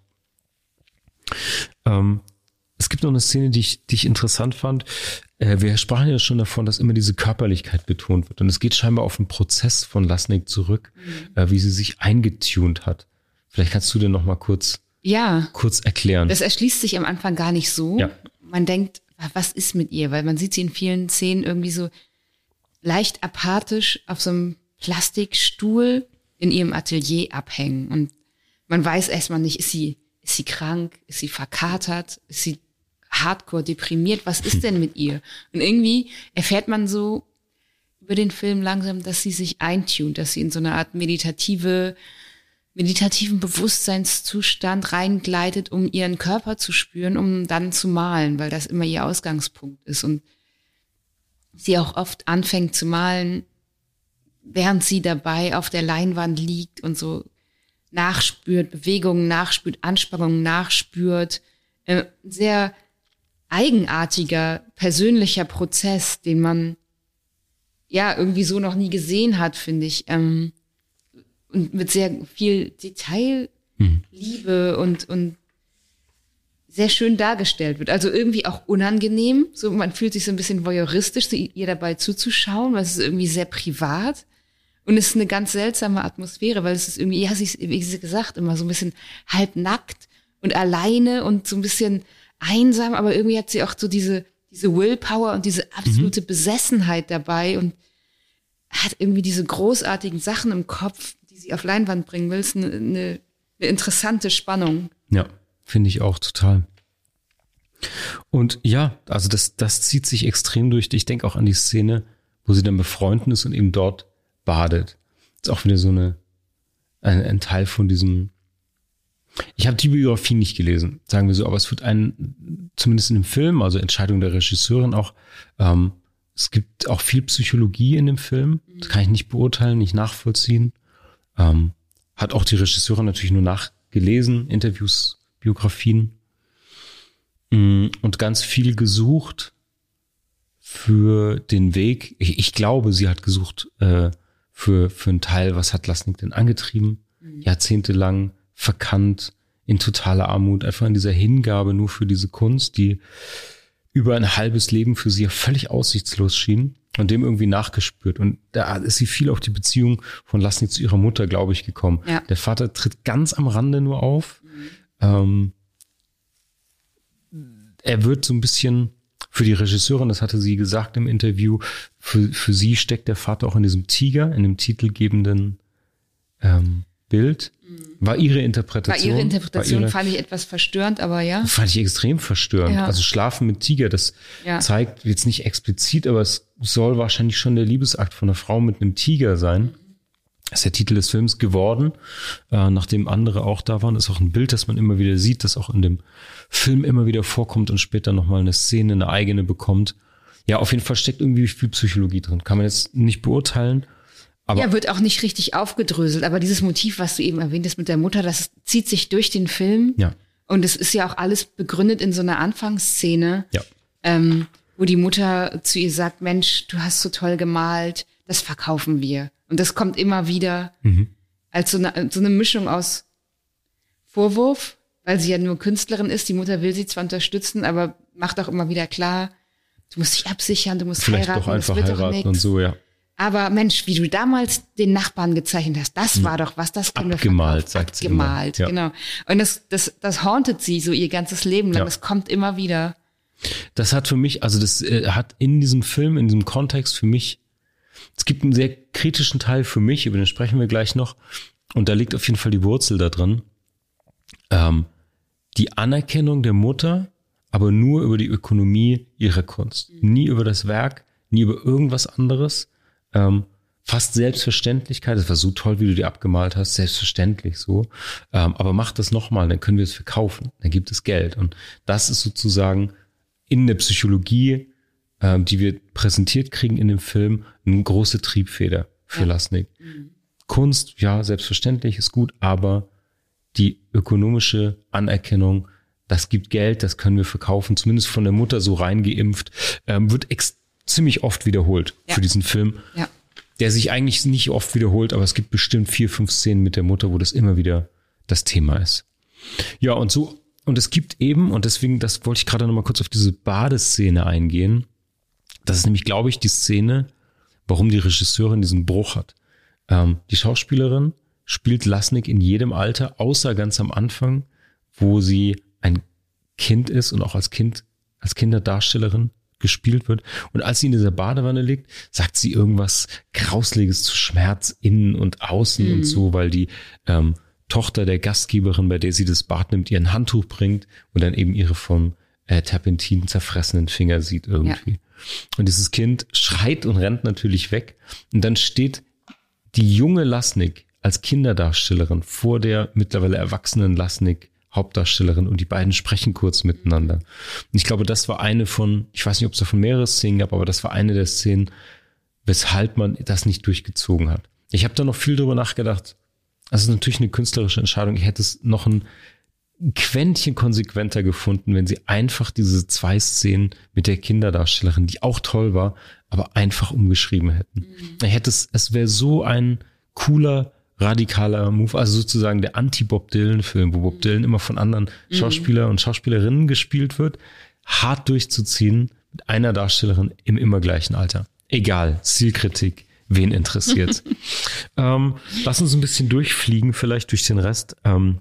Ähm, es gibt noch eine Szene, die ich, die ich interessant fand. Äh, wir sprachen ja schon davon, dass immer diese Körperlichkeit betont wird. Und es geht scheinbar auf den Prozess von Lasnik zurück, mhm. äh, wie sie sich eingetunt hat. Vielleicht kannst du dir noch mal kurz, ja, kurz erklären. Das erschließt sich am Anfang gar nicht so. Ja. Man denkt, was ist mit ihr? Weil man sieht sie in vielen Szenen irgendwie so leicht apathisch auf so einem Plastikstuhl in ihrem Atelier abhängen. Und man weiß erstmal nicht, ist sie, ist sie krank? Ist sie verkatert? Ist sie hardcore deprimiert? Was ist denn mit ihr? Und irgendwie erfährt man so über den Film langsam, dass sie sich eintunt, dass sie in so eine Art meditative, meditativen Bewusstseinszustand reingleitet, um ihren Körper zu spüren, um dann zu malen, weil das immer ihr Ausgangspunkt ist. Und sie auch oft anfängt zu malen, während sie dabei auf der Leinwand liegt und so nachspürt, Bewegungen nachspürt, Anspannungen nachspürt. Äh, sehr eigenartiger, persönlicher Prozess, den man ja irgendwie so noch nie gesehen hat, finde ich. Ähm, und mit sehr viel Detailliebe mhm. und, und sehr schön dargestellt wird. Also irgendwie auch unangenehm. So, man fühlt sich so ein bisschen voyeuristisch, so ihr dabei zuzuschauen, weil es ist irgendwie sehr privat. Und es ist eine ganz seltsame Atmosphäre, weil es ist irgendwie, ja, sie ist, wie sie gesagt, immer so ein bisschen halbnackt und alleine und so ein bisschen einsam, aber irgendwie hat sie auch so diese, diese Willpower und diese absolute mhm. Besessenheit dabei und hat irgendwie diese großartigen Sachen im Kopf, die sie auf Leinwand bringen will. Es ist eine, eine, eine interessante Spannung. Ja, finde ich auch total. Und ja, also das, das zieht sich extrem durch. Ich denke auch an die Szene, wo sie dann bei Freunden ist und eben dort badet. Das ist auch wieder so eine, ein, ein Teil von diesem. Ich habe die Biografie nicht gelesen, sagen wir so, aber es wird ein, zumindest in dem Film, also Entscheidung der Regisseurin auch, ähm, es gibt auch viel Psychologie in dem Film. Das kann ich nicht beurteilen, nicht nachvollziehen. Ähm, hat auch die Regisseurin natürlich nur nachgelesen, Interviews, Biografien. Und ganz viel gesucht für den Weg. Ich, ich glaube, sie hat gesucht äh, für, für einen Teil, was hat Lasnik denn angetrieben? Mhm. Jahrzehntelang verkannt, in totaler Armut, einfach in dieser Hingabe nur für diese Kunst, die über ein halbes Leben für sie völlig aussichtslos schien und dem irgendwie nachgespürt. Und da ist sie viel auf die Beziehung von Lasnik zu ihrer Mutter, glaube ich, gekommen. Ja. Der Vater tritt ganz am Rande nur auf. Mhm. Ähm, er wird so ein bisschen für die Regisseurin, das hatte sie gesagt im Interview, für, für sie steckt der Vater auch in diesem Tiger, in dem titelgebenden ähm, Bild. War ihre Interpretation. War ihre Interpretation, war ihre, fand ich etwas verstörend, aber ja. Fand ich extrem verstörend. Ja. Also Schlafen mit Tiger, das ja. zeigt jetzt nicht explizit, aber es soll wahrscheinlich schon der Liebesakt von einer Frau mit einem Tiger sein. Das ist der Titel des Films geworden, äh, nachdem andere auch da waren. Ist auch ein Bild, das man immer wieder sieht, das auch in dem Film immer wieder vorkommt und später nochmal eine Szene, eine eigene bekommt. Ja, auf jeden Fall steckt irgendwie viel Psychologie drin. Kann man jetzt nicht beurteilen. Aber ja, wird auch nicht richtig aufgedröselt. Aber dieses Motiv, was du eben erwähnt hast mit der Mutter, das zieht sich durch den Film. Ja. Und es ist ja auch alles begründet in so einer Anfangsszene, ja. ähm, wo die Mutter zu ihr sagt, Mensch, du hast so toll gemalt, das verkaufen wir. Und das kommt immer wieder mhm. als so eine, so eine Mischung aus Vorwurf, weil sie ja nur Künstlerin ist. Die Mutter will sie zwar unterstützen, aber macht auch immer wieder klar, du musst dich absichern, du musst Vielleicht heiraten, doch einfach das wird heiraten doch und nix. so, ja. Aber Mensch, wie du damals den Nachbarn gezeichnet hast, das war doch was, das können wir Abgemalt, sagt sie immer. Abgemalt, ja. genau. Und das, das, das hauntet sie so ihr ganzes Leben lang. Ja. Das kommt immer wieder. Das hat für mich, also das äh, hat in diesem Film, in diesem Kontext für mich, es gibt einen sehr kritischen Teil für mich, über den sprechen wir gleich noch. Und da liegt auf jeden Fall die Wurzel da drin. Ähm, die Anerkennung der Mutter, aber nur über die Ökonomie ihrer Kunst. Mhm. Nie über das Werk, nie über irgendwas anderes. Ähm, fast Selbstverständlichkeit, das war so toll, wie du die abgemalt hast, selbstverständlich so, ähm, aber mach das nochmal, dann können wir es verkaufen, dann gibt es Geld und das ist sozusagen in der Psychologie, ähm, die wir präsentiert kriegen in dem Film, eine große Triebfeder für ja. Lasnik. Mhm. Kunst, ja, selbstverständlich, ist gut, aber die ökonomische Anerkennung, das gibt Geld, das können wir verkaufen, zumindest von der Mutter so reingeimpft, ähm, wird ex- ziemlich oft wiederholt Ja. für diesen Film, Ja. der sich eigentlich nicht oft wiederholt, aber es gibt bestimmt vier, fünf Szenen mit der Mutter, wo das immer wieder das Thema ist. Ja, und so, und es gibt eben, und deswegen, das wollte ich gerade noch mal kurz auf diese Badeszene eingehen. Das ist nämlich, glaube ich, die Szene, warum die Regisseurin diesen Bruch hat. Ähm, die Schauspielerin spielt Lasnik in jedem Alter, außer ganz am Anfang, wo sie ein Kind ist und auch als Kind, als Kinderdarstellerin gespielt wird. Und als sie in dieser Badewanne liegt, sagt sie irgendwas Grausliches zu Schmerz innen und außen Mhm. und so, weil die ähm, Tochter der Gastgeberin, bei der sie das Bad nimmt, ihr ein Handtuch bringt und dann eben ihre vom äh, Terpentin zerfressenen Finger sieht irgendwie. Ja. Und dieses Kind schreit und rennt natürlich weg. Und dann steht die junge Lasnik als Kinderdarstellerin vor der mittlerweile erwachsenen Lasnik Hauptdarstellerin und die beiden sprechen kurz miteinander. Und ich glaube, das war eine von, ich weiß nicht, ob es davon mehrere Szenen gab, aber das war eine der Szenen, weshalb man das nicht durchgezogen hat. Ich habe da noch viel drüber nachgedacht. Das ist natürlich eine künstlerische Entscheidung. Ich hätte es noch ein Quäntchen konsequenter gefunden, wenn sie einfach diese zwei Szenen mit der Kinderdarstellerin, die auch toll war, aber einfach umgeschrieben hätten. Mhm. Ich hätte es, es wäre so ein cooler, radikaler Move, also sozusagen der Anti-Bob Dylan-Film, wo Bob Dylan immer von anderen Schauspieler und Schauspielerinnen gespielt wird, hart durchzuziehen mit einer Darstellerin im immer gleichen Alter. Egal, Stilkritik, wen interessiert. ähm, lass uns ein bisschen durchfliegen, vielleicht durch den Rest. Ähm,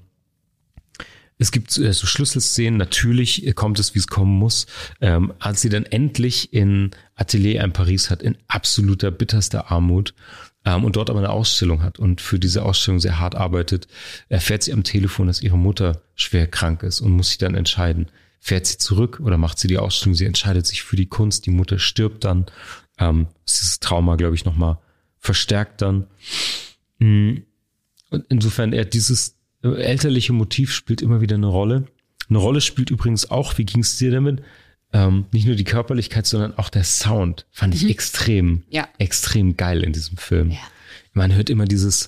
es gibt äh, so Schlüsselszenen, natürlich kommt es, wie es kommen muss. Ähm, als sie dann endlich in Atelier in Paris hat, in absoluter bitterster Armut, ähm, und dort aber eine Ausstellung hat und für diese Ausstellung sehr hart arbeitet, erfährt sie am Telefon, dass ihre Mutter schwer krank ist und muss sich dann entscheiden, fährt sie zurück oder macht sie die Ausstellung? Sie entscheidet sich für die Kunst, die Mutter stirbt dann, ähm, dieses Trauma, glaube ich, nochmal verstärkt dann. Und insofern, er dieses elterliche Motiv spielt immer wieder eine Rolle. Eine Rolle spielt übrigens auch, wie ging es dir damit? Ähm, nicht nur die Körperlichkeit, sondern auch der Sound fand ich mhm. extrem, ja. extrem geil in diesem Film. Ja. Man hört immer dieses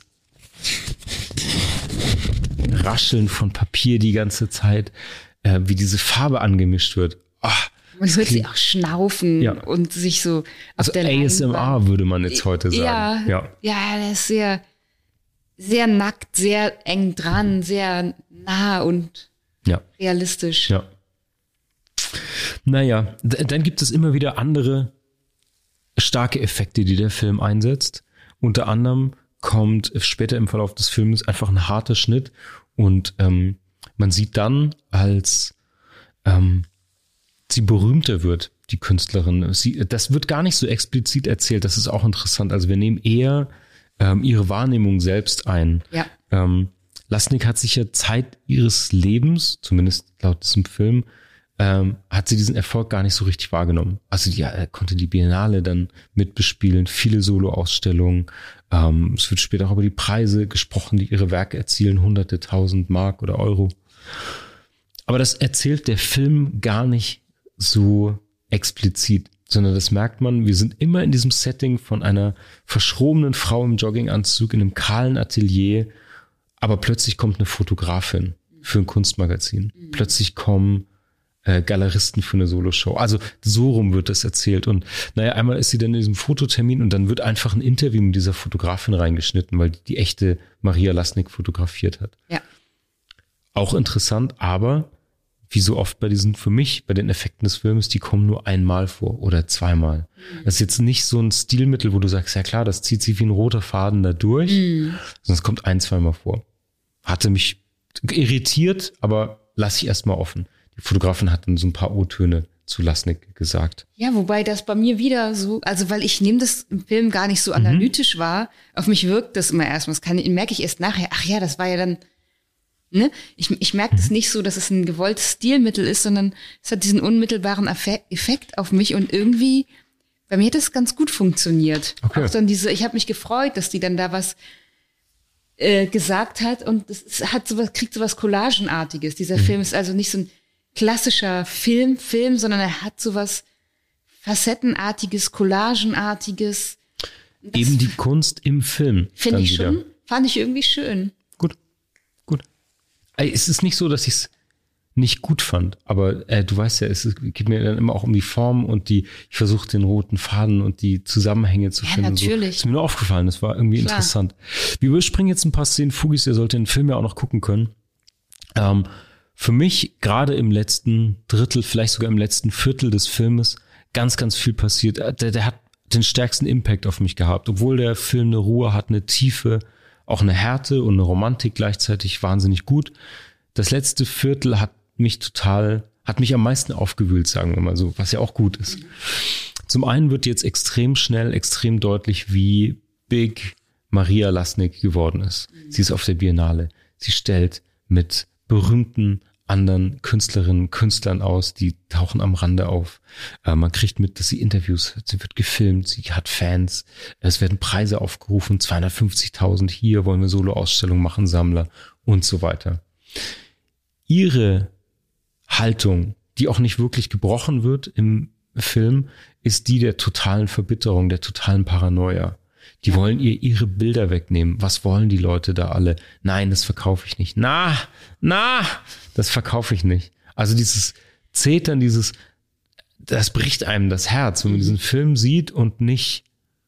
Rascheln von Papier die ganze Zeit, äh, wie diese Farbe angemischt wird. Oh, man hört sie auch schnaufen ja. und sich so auf also der A S M R Leinwand. würde man jetzt heute sagen. Ja, ja, ja, der ist sehr, sehr nackt, sehr eng dran, sehr nah und ja. realistisch. Ja. Naja, dann gibt es immer wieder andere starke Effekte, die der Film einsetzt. Unter anderem kommt später im Verlauf des Films einfach ein harter Schnitt und ähm, man sieht dann, als ähm, sie berühmter wird, die Künstlerin. Sie, das wird gar nicht so explizit erzählt, das ist auch interessant. Also wir nehmen eher ähm, ihre Wahrnehmung selbst ein. Ja. Ähm, Lasnik hat sich ja Zeit ihres Lebens, zumindest laut diesem Film, ähm, hat sie diesen Erfolg gar nicht so richtig wahrgenommen. Also ja, er konnte die Biennale dann mitbespielen, viele Solo-Ausstellungen. Ähm, es wird später auch über die Preise gesprochen, die ihre Werke erzielen, hunderte, tausend Mark oder Euro. Aber das erzählt der Film gar nicht so explizit, sondern das merkt man, wir sind immer in diesem Setting von einer verschrobenen Frau im Jogginganzug in einem kahlen Atelier, aber plötzlich kommt eine Fotografin für ein Kunstmagazin. Mhm. Plötzlich kommen äh, Galeristen für eine Soloshow. Also so rum wird das erzählt. Und naja, einmal ist sie dann in diesem Fototermin und dann wird einfach ein Interview mit dieser Fotografin reingeschnitten, weil die, die echte Maria Lasnik fotografiert hat. Ja. Auch interessant, aber wie so oft bei diesen, für mich, bei den Effekten des Films, die kommen nur einmal vor oder zweimal. Mhm. Das ist jetzt nicht so ein Stilmittel, wo du sagst, ja klar, das zieht sich wie ein roter Faden da durch, mhm. sondern es kommt ein, zweimal vor. Hatte mich irritiert, aber lass ich erstmal offen. Die Fotografin hat dann so ein paar O-Töne zu Lasnik gesagt. Ja, wobei das bei mir wieder so, also weil ich nehme das im Film gar nicht so analytisch mhm. wahr, auf mich wirkt das immer erstmal, das kann, merke ich erst nachher, ach ja, das war ja dann, ne? Ich, ich merke das nicht so, dass es ein gewolltes Stilmittel ist, sondern es hat diesen unmittelbaren Effekt auf mich und irgendwie, bei mir hat das ganz gut funktioniert. Okay. Auch dann diese, ich habe mich gefreut, dass die dann da was äh, gesagt hat und es hat sowas, kriegt sowas Collagenartiges. Dieser mhm. Film ist also nicht so ein klassischer Film, Film, sondern er hat sowas Facettenartiges, Collagenartiges. Das eben die Kunst im Film. Finde ich wieder. schon, fand ich irgendwie schön. Gut, gut. Es ist nicht so, dass ich es nicht gut fand. Aber äh, du weißt ja, es geht mir dann immer auch um die Form und die, ich versuche den roten Faden und die Zusammenhänge zu ja, finden. Natürlich. So. Ist mir nur aufgefallen, das war irgendwie Klar. interessant. Wir überspringen jetzt ein paar Szenen. Fugis, ihr solltet den Film ja auch noch gucken können. Ähm, für mich, gerade im letzten Drittel, vielleicht sogar im letzten Viertel des Filmes, ganz, ganz viel passiert. Der, der hat den stärksten Impact auf mich gehabt. Obwohl der Film eine Ruhe hat, eine Tiefe, auch eine Härte und eine Romantik gleichzeitig wahnsinnig gut. Das letzte Viertel hat mich total, hat mich am meisten aufgewühlt, sagen wir mal so, was ja auch gut ist. Zum einen wird jetzt extrem schnell, extrem deutlich, wie big Maria Lasnik geworden ist. Sie ist auf der Biennale. Sie stellt mit berühmten anderen Künstlerinnen, Künstlern aus, die tauchen am Rande auf. Äh, man kriegt mit, dass sie Interviews hat, sie wird gefilmt, sie hat Fans, es werden Preise aufgerufen, zweihundertfünfzigtausend hier, wollen wir Solo-Ausstellung machen, Sammler und so weiter. Ihre Haltung, die auch nicht wirklich gebrochen wird im Film, ist die der totalen Verbitterung, der totalen Paranoia. Die ja. wollen ihr ihre Bilder wegnehmen. Was wollen die Leute da alle? Nein, das verkaufe ich nicht. Na, na, das verkaufe ich nicht. Also dieses Zetern, dieses, das bricht einem das Herz, wenn man diesen Film sieht und nicht,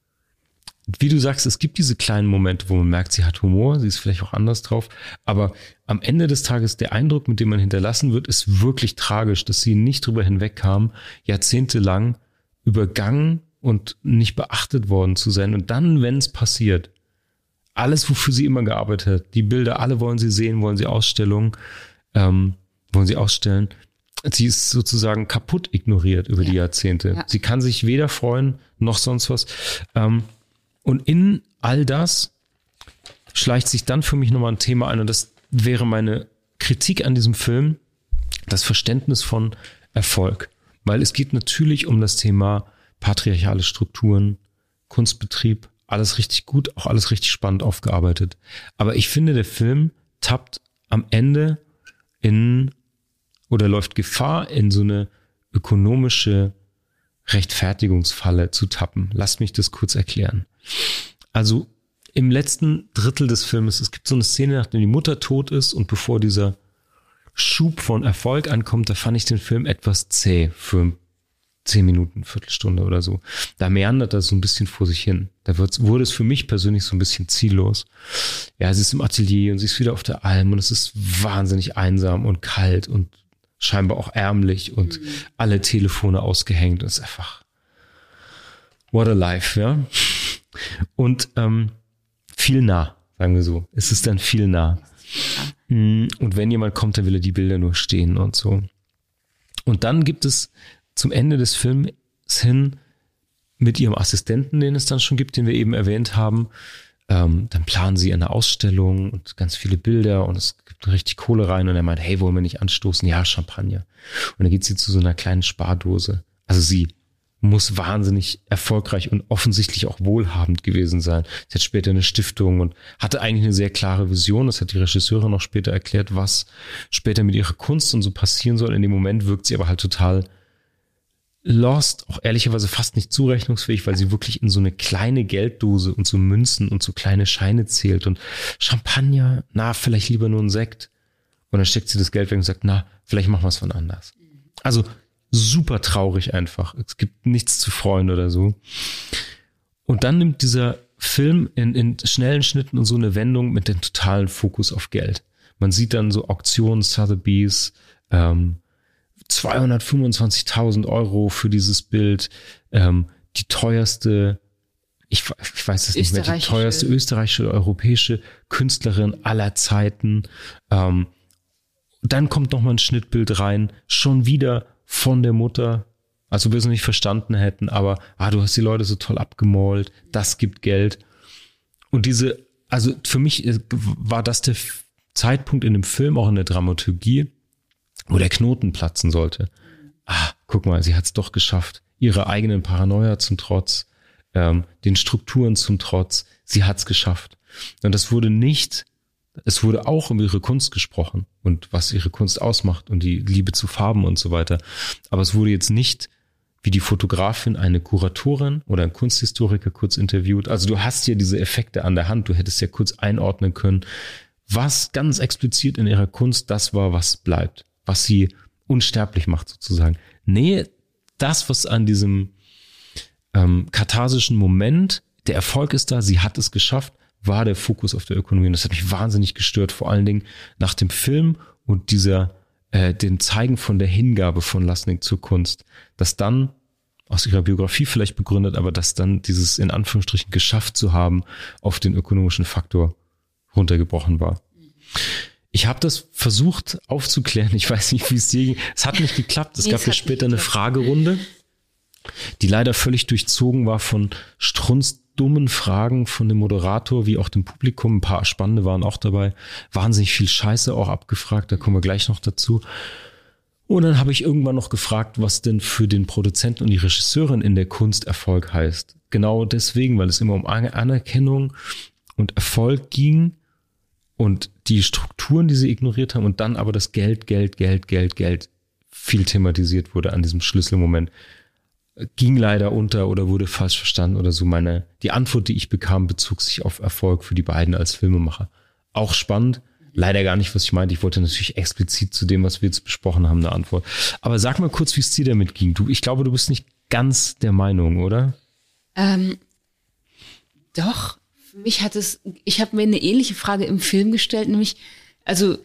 wie du sagst, es gibt diese kleinen Momente, wo man merkt, sie hat Humor, sie ist vielleicht auch anders drauf, aber am Ende des Tages der Eindruck, mit dem man hinterlassen wird, ist wirklich tragisch, dass sie nicht drüber hinwegkam, jahrzehntelang übergangen und nicht beachtet worden zu sein. Und dann, wenn es passiert, alles, wofür sie immer gearbeitet hat, die Bilder, alle wollen sie sehen, wollen sie Ausstellungen, ähm, wollen sie ausstellen. Sie ist sozusagen kaputt ignoriert über ja. die Jahrzehnte. Ja. Sie kann sich weder freuen, noch sonst was. Ähm, und in all das schleicht sich dann für mich nochmal ein Thema ein, und das wäre meine Kritik an diesem Film, das Verständnis von Erfolg. Weil es geht natürlich um das Thema patriarchale Strukturen, Kunstbetrieb, alles richtig gut, auch alles richtig spannend aufgearbeitet. Aber ich finde, der Film tappt am Ende in oder läuft Gefahr, in so eine ökonomische Rechtfertigungsfalle zu tappen. Lasst mich das kurz erklären. Also im letzten Drittel des Filmes, es gibt so eine Szene, nachdem die Mutter tot ist und bevor dieser Schub von Erfolg ankommt, da fand ich den Film etwas zäh für zehn Minuten, Viertelstunde oder so. Da meandert das so ein bisschen vor sich hin. Da wird, wurde es für mich persönlich so ein bisschen ziellos. Ja, sie ist im Atelier und sie ist wieder auf der Alm und es ist wahnsinnig einsam und kalt und scheinbar auch ärmlich und mhm. alle Telefone ausgehängt. Das ist einfach what a life, ja. Und ähm, viel nah, sagen wir so. Es ist dann viel nah. Und wenn jemand kommt, dann will er die Bilder nur stehen und so. Und dann gibt es zum Ende des Films hin mit ihrem Assistenten, den es dann schon gibt, den wir eben erwähnt haben, ähm, dann planen sie eine Ausstellung und ganz viele Bilder und es gibt richtig Kohle rein und er meint, hey, wollen wir nicht anstoßen? Ja, Champagner. Und dann geht sie zu so einer kleinen Spardose. Also sie muss wahnsinnig erfolgreich und offensichtlich auch wohlhabend gewesen sein. Sie hat später eine Stiftung und hatte eigentlich eine sehr klare Vision. Das hat die Regisseurin noch später erklärt, was später mit ihrer Kunst und so passieren soll. In dem Moment wirkt sie aber halt total lost, auch ehrlicherweise fast nicht zurechnungsfähig, weil sie wirklich in so eine kleine Gelddose und so Münzen und so kleine Scheine zählt und Champagner, na, vielleicht lieber nur ein Sekt. Und dann steckt sie das Geld weg und sagt, na, vielleicht machen wir es von anders. Also super traurig einfach. Es gibt nichts zu freuen oder so. Und dann nimmt dieser Film in, in schnellen Schnitten und so eine Wendung mit dem totalen Fokus auf Geld. Man sieht dann so Auktionen, Sotheby's, ähm, zweihundertfünfundzwanzigtausend Euro für dieses Bild, ähm, die teuerste, ich, ich weiß es nicht mehr, die teuerste österreichische oder europäische Künstlerin aller Zeiten. Ähm, dann kommt nochmal ein Schnittbild rein, schon wieder von der Mutter, also wir es nicht verstanden hätten, aber ah, du hast die Leute so toll abgemalt, das gibt Geld. Und diese, also für mich war das der Zeitpunkt in dem Film, auch in der Dramaturgie, wo der Knoten platzen sollte. Ah, guck mal, sie hat es doch geschafft. Ihre eigenen Paranoia zum Trotz, ähm, den Strukturen zum Trotz, sie hat es geschafft. Und das wurde nicht, es wurde auch um ihre Kunst gesprochen und was ihre Kunst ausmacht und die Liebe zu Farben und so weiter. Aber es wurde jetzt nicht wie die Fotografin eine Kuratorin oder ein Kunsthistoriker kurz interviewt. Also du hast hier diese Effekte an der Hand. Du hättest ja kurz einordnen können, was ganz explizit in ihrer Kunst das war, was bleibt. was sie unsterblich macht sozusagen. Nee, das, was an diesem ähm, katharsischen Moment, der Erfolg ist da, sie hat es geschafft, war der Fokus auf der Ökonomie. Und das hat mich wahnsinnig gestört, vor allen Dingen nach dem Film und dieser, äh, dem Zeigen von der Hingabe von Lassnig zur Kunst, dass dann, aus ihrer Biografie vielleicht begründet, aber dass dann dieses in Anführungsstrichen geschafft zu haben, auf den ökonomischen Faktor runtergebrochen war. Ich habe das versucht aufzuklären, ich weiß nicht, wie es dir ging. Es hat nicht geklappt, es nee, gab es ja später eine Fragerunde, die leider völlig durchzogen war von strunzdummen Fragen von dem Moderator wie auch dem Publikum. Ein paar spannende waren auch dabei. Wahnsinnig viel Scheiße auch abgefragt, da kommen wir gleich noch dazu. Und dann habe ich irgendwann noch gefragt, was denn für den Produzenten und die Regisseurin in der Kunst Erfolg heißt. Genau deswegen, weil es immer um Anerkennung und Erfolg ging und die Strukturen, die sie ignoriert haben und dann aber das Geld, Geld, Geld, Geld, Geld viel thematisiert wurde an diesem Schlüsselmoment. Ging leider unter oder wurde falsch verstanden oder so. Meine, die Antwort, die ich bekam, bezog sich auf Erfolg für die beiden als Filmemacher. Auch spannend. Leider gar nicht, was ich meinte. Ich wollte natürlich explizit zu dem, was wir jetzt besprochen haben, eine Antwort. Aber sag mal kurz, wie es dir damit ging. Du, ich glaube, du bist nicht ganz der Meinung, oder? Ähm, doch. Für mich hat es, ich habe mir eine ähnliche Frage im Film gestellt, nämlich, also,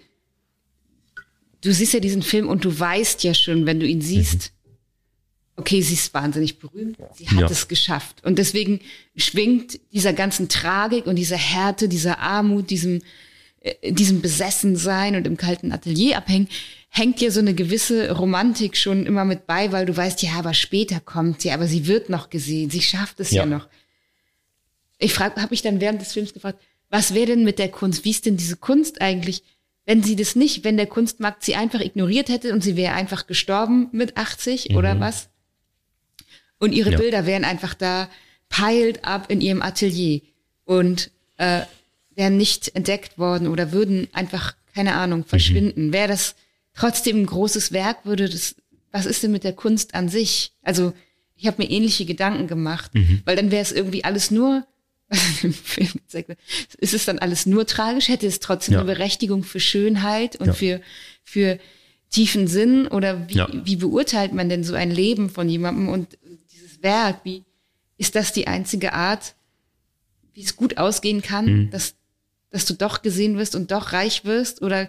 du siehst ja diesen Film und du weißt ja schon, wenn du ihn siehst, mhm. okay, sie ist wahnsinnig berühmt, sie hat ja. es geschafft. Und deswegen schwingt dieser ganzen Tragik und dieser Härte, dieser Armut, diesem diesem Besessensein und im kalten Atelier abhängen, hängt dir so eine gewisse Romantik schon immer mit bei, weil du weißt, ja, aber später kommt sie, aber sie wird noch gesehen, sie schafft es ja, ja noch. Ich frage, habe mich dann während des Films gefragt, was wäre denn mit der Kunst? Wie ist denn diese Kunst eigentlich, wenn sie das nicht, wenn der Kunstmarkt sie einfach ignoriert hätte und sie wäre einfach gestorben mit achtzig mhm. oder was? Und ihre ja. Bilder wären einfach da piled up in ihrem Atelier und äh, wären nicht entdeckt worden oder würden einfach, keine Ahnung, verschwinden. Mhm. Wäre das trotzdem ein großes Werk, würde das, was ist denn mit der Kunst an sich? Also ich habe mir ähnliche Gedanken gemacht, mhm. weil dann wäre es irgendwie alles nur, was im Film gezeigt wird, ist es dann alles nur tragisch? Hätte es trotzdem ja. eine Berechtigung für Schönheit und ja. für, für tiefen Sinn? Oder wie, ja. wie beurteilt man denn so ein Leben von jemandem und dieses Werk? Wie ist das die einzige Art, wie es gut ausgehen kann, mhm. dass dass du doch gesehen wirst und doch reich wirst? Oder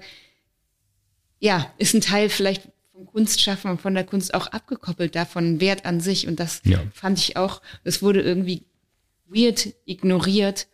ja, ist ein Teil vielleicht vom Kunstschaffen und von der Kunst auch abgekoppelt davon, Wert an sich. Und das ja. fand ich auch, das wurde irgendwie weird ignoriert.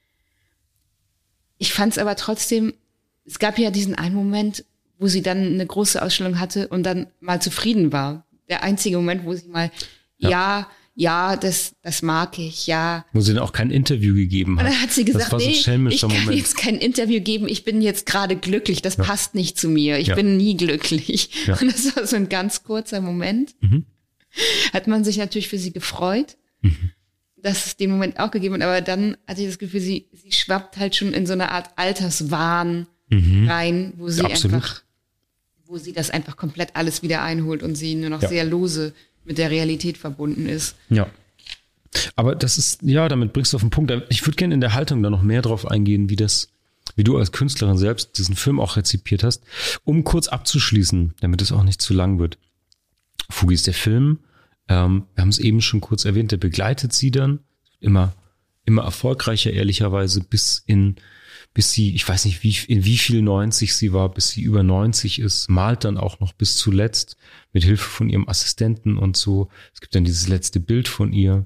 Ich fand es aber trotzdem, es gab ja diesen einen Moment, wo sie dann eine große Ausstellung hatte und dann mal zufrieden war. Der einzige Moment, wo sie mal, ja, ja Ja, das, das mag ich, ja. Wo sie dann auch kein Interview gegeben hat. Und dann hat sie gesagt, das war so ein nee, ich kann Moment. jetzt kein Interview geben, ich bin jetzt gerade glücklich, das ja. passt nicht zu mir, ich ja. bin nie glücklich. Ja. Und das war so ein ganz kurzer Moment. Mhm. Hat man sich natürlich für sie gefreut, mhm. dass es den Moment auch gegeben hat, aber dann hatte ich das Gefühl, sie, sie schwappt halt schon in so eine Art Alterswahn mhm. rein, wo sie Absolut. einfach, wo sie das einfach komplett alles wieder einholt und sie nur noch ja. sehr lose mit der Realität verbunden ist. Ja. Aber das ist, ja, damit bringst du auf den Punkt. Ich würde gerne in der Haltung da noch mehr drauf eingehen, wie das, wie du als Künstlerin selbst diesen Film auch rezipiert hast. Um kurz abzuschließen, damit es auch nicht zu lang wird. Fugis, der Film, ähm, wir haben es eben schon kurz erwähnt, der begleitet sie dann immer, immer erfolgreicher, ehrlicherweise, bis in, bis sie, ich weiß nicht, wie, in wie viel neunzig sie war, bis sie über neunzig ist, malt dann auch noch bis zuletzt mit Hilfe von ihrem Assistenten und so. Es gibt dann dieses letzte Bild von ihr.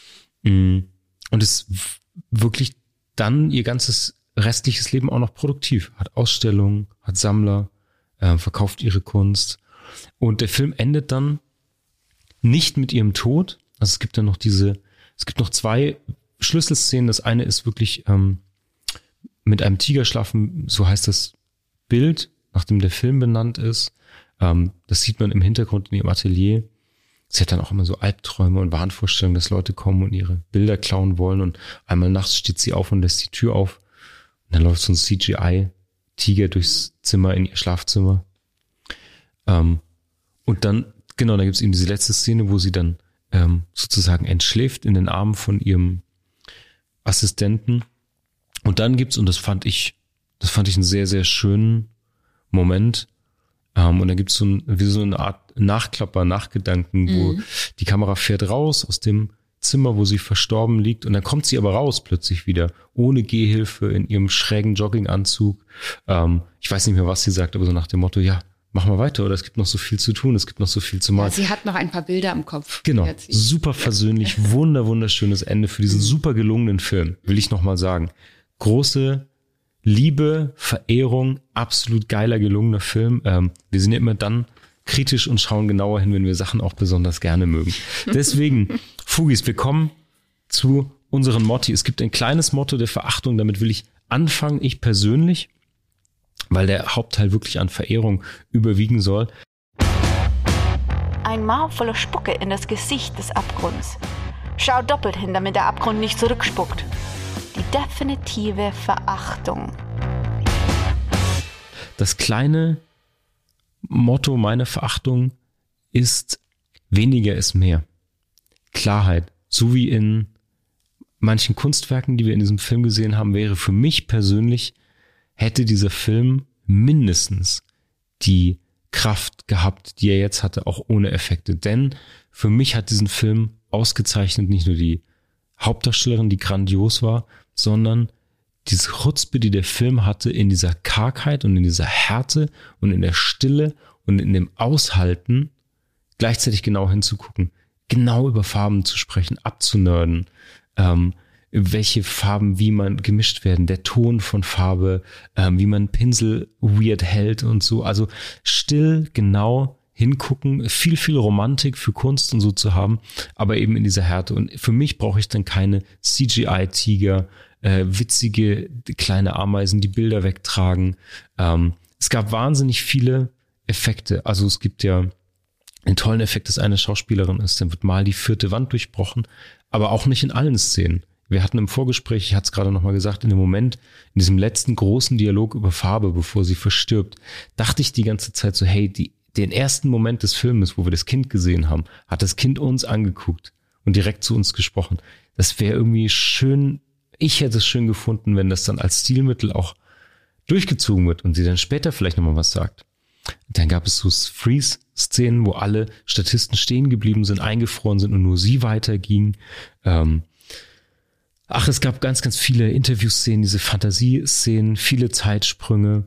Und ist wirklich dann ihr ganzes restliches Leben auch noch produktiv. Hat Ausstellungen, hat Sammler, äh, verkauft ihre Kunst. Und der Film endet dann nicht mit ihrem Tod. Also es gibt dann noch diese, es gibt noch zwei Schlüsselszenen. Das eine ist wirklich ähm, mit einem Tiger schlafen, so heißt das Bild, nachdem der Film benannt ist. Ähm, das sieht man im Hintergrund in ihrem Atelier. Sie hat dann auch immer so Albträume und Wahnvorstellungen, dass Leute kommen und ihre Bilder klauen wollen. Und einmal nachts steht sie auf und lässt die Tür auf. Und dann läuft so ein C G I-Tiger durchs Zimmer in ihr Schlafzimmer. Ähm, und dann, genau, da gibt es eben diese letzte Szene, wo sie dann ähm, sozusagen entschläft in den Armen von ihrem Assistenten. Und dann gibt's, und das fand ich, das fand ich einen sehr, sehr schönen Moment, Ähm, und dann gibt es so, ein, wie so eine Art Nachklapper, Nachgedanken, wo Mhm. die Kamera fährt raus aus dem Zimmer, wo sie verstorben liegt. Und dann kommt sie aber raus plötzlich wieder, ohne Gehhilfe, in ihrem schrägen Jogginganzug. Ähm, ich weiß nicht mehr, was sie sagt, aber so nach dem Motto, ja, mach mal weiter, oder es gibt noch so viel zu tun, es gibt noch so viel zu Ja, malen. sie hat noch ein paar Bilder im Kopf. Genau, die hat sie- super versöhnlich, wunder, wunderschönes Ende für diesen super gelungenen Film, will ich nochmal sagen. Große Liebe, Verehrung, absolut geiler, gelungener Film. Ähm, wir sind ja immer dann kritisch und schauen genauer hin, wenn wir Sachen auch besonders gerne mögen. Deswegen, Fugis, wir kommen zu unseren Motti. Es gibt ein kleines Motto der Verachtung, damit will ich anfangen, ich persönlich, weil der Hauptteil wirklich an Verehrung überwiegen soll. Ein Maul voller Spucke in das Gesicht des Abgrunds. Schau doppelt hin, damit der Abgrund nicht zurückspuckt. Die definitive Verachtung. Das kleine Motto meiner Verachtung ist, weniger ist mehr. Klarheit. So wie in manchen Kunstwerken, die wir in diesem Film gesehen haben, wäre für mich persönlich, hätte dieser Film mindestens die Kraft gehabt, die er jetzt hatte, auch ohne Effekte. Denn für mich hat diesen Film ausgezeichnet nicht nur die Hauptdarstellerin, die grandios war, sondern diese Chutzpe, die der Film hatte, in dieser Kargheit und in dieser Härte und in der Stille und in dem Aushalten, gleichzeitig genau hinzugucken, genau über Farben zu sprechen, abzunörden, ähm, welche Farben, wie man gemischt werden, der Ton von Farbe, ähm, wie man Pinsel weird hält und so. Also still, genau hingucken, viel, viel Romantik für Kunst und so zu haben, aber eben in dieser Härte. Und für mich brauche ich dann keine C G I-Tiger, äh, witzige kleine Ameisen, die Bilder wegtragen. Ähm, es gab wahnsinnig viele Effekte. Also es gibt ja einen tollen Effekt, dass eine Schauspielerin ist, dann wird mal die vierte Wand durchbrochen, aber auch nicht in allen Szenen. Wir hatten im Vorgespräch, ich hatte es gerade nochmal gesagt, in dem Moment, in diesem letzten großen Dialog über Farbe, bevor sie verstirbt, dachte ich die ganze Zeit so, hey, die, den ersten Moment des Filmes, wo wir das Kind gesehen haben, hat das Kind uns angeguckt und direkt zu uns gesprochen. Das wäre irgendwie schön, ich hätte es schön gefunden, wenn das dann als Stilmittel auch durchgezogen wird und sie dann später vielleicht nochmal was sagt. Dann gab es so Freeze-Szenen, wo alle Statisten stehen geblieben sind, eingefroren sind und nur sie weitergingen. Ähm, ach, es gab ganz, ganz viele Interviewszenen, diese Fantasieszenen, viele Zeitsprünge.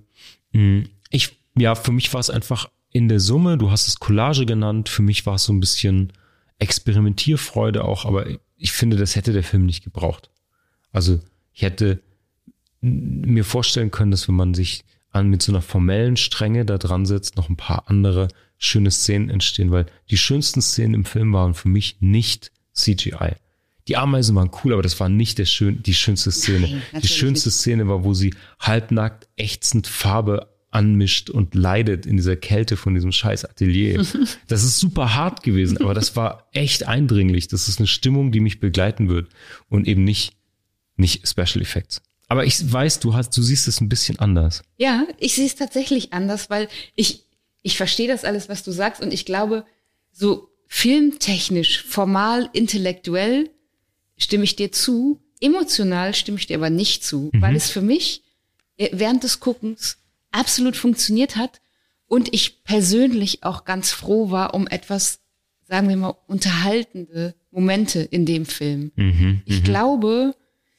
Ich, ja, für mich war es einfach in der Summe, du hast es Collage genannt, für mich war es so ein bisschen Experimentierfreude auch, aber ich finde, das hätte der Film nicht gebraucht. Also ich hätte mir vorstellen können, dass wenn man sich an mit so einer formellen Strenge da dran setzt, noch ein paar andere schöne Szenen entstehen, weil die schönsten Szenen im Film waren für mich nicht C G I. Die Ameisen waren cool, aber das war nicht der schön, die schönste Szene. Nein, die natürlich schönste nicht. Szene war, wo sie halbnackt ächzend Farbe anmischt und leidet in dieser Kälte von diesem scheiß Atelier. Das ist super hart gewesen, aber das war echt eindringlich. Das ist eine Stimmung, die mich begleiten wird und eben nicht, nicht Special Effects. Aber ich weiß, du hast, du siehst es ein bisschen anders. Ja, ich sehe es tatsächlich anders, weil ich, ich verstehe das alles, was du sagst, und ich glaube, so filmtechnisch, formal, intellektuell stimme ich dir zu, emotional stimme ich dir aber nicht zu, mhm. weil es für mich während des Guckens absolut funktioniert hat und ich persönlich auch ganz froh war um etwas, sagen wir mal, unterhaltende Momente in dem Film. Mhm, ich mhm. glaube,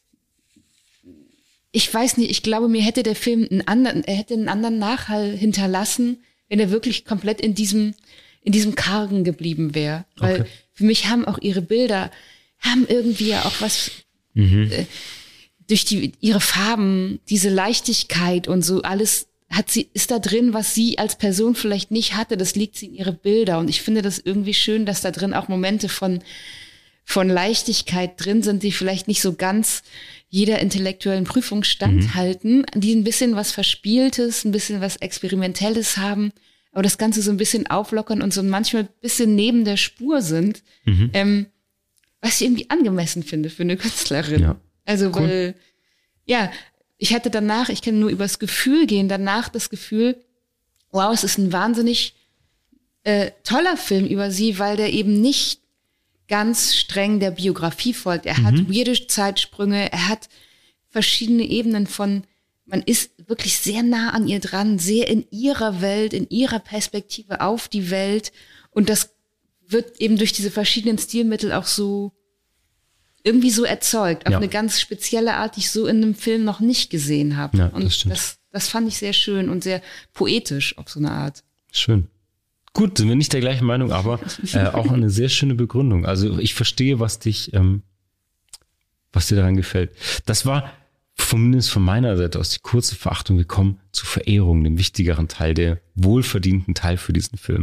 ich weiß nicht, ich glaube, mir hätte der Film einen anderen, er hätte einen anderen Nachhall hinterlassen, wenn er wirklich komplett in diesem, in diesem Kargen geblieben wäre. Weil Okay. für mich haben auch ihre Bilder, haben irgendwie ja auch was, Mhm. äh, durch die, ihre Farben, diese Leichtigkeit und so alles hat sie, ist da drin, was sie als Person vielleicht nicht hatte. Das liegt sie in ihre Bilder. Und ich finde das irgendwie schön, dass da drin auch Momente von, von Leichtigkeit drin sind, die vielleicht nicht so ganz jeder intellektuellen Prüfung standhalten, mhm. die ein bisschen was Verspieltes, ein bisschen was Experimentelles haben, aber das Ganze so ein bisschen auflockern und so manchmal ein bisschen neben der Spur sind, Mhm. ähm, was ich irgendwie angemessen finde für eine Künstlerin. Ja. Also, Cool. weil, ja, ich hatte danach, ich kann nur übers Gefühl gehen, danach das Gefühl, wow, es ist ein wahnsinnig äh, toller Film über sie, weil der eben nicht ganz streng der Biografie folgt. Er hat Mhm. weirde Zeitsprünge, er hat verschiedene Ebenen von man ist wirklich sehr nah an ihr dran, sehr in ihrer Welt, in ihrer Perspektive auf die Welt. Und das wird eben durch diese verschiedenen Stilmittel auch so irgendwie so erzeugt, auf ja. eine ganz spezielle Art, die ich so in einem Film noch nicht gesehen habe. Ja, und das stimmt. Das, das fand ich sehr schön und sehr poetisch auf so eine Art. Schön. Gut, sind wir nicht der gleichen Meinung, aber äh, auch eine sehr schöne Begründung. Also ich verstehe, was dich, ähm, was dir daran gefällt. Das war zumindest von meiner Seite aus die kurze Verachtung. Wir kommen zur Verehrung, dem wichtigeren Teil, der wohlverdienten Teil für diesen Film.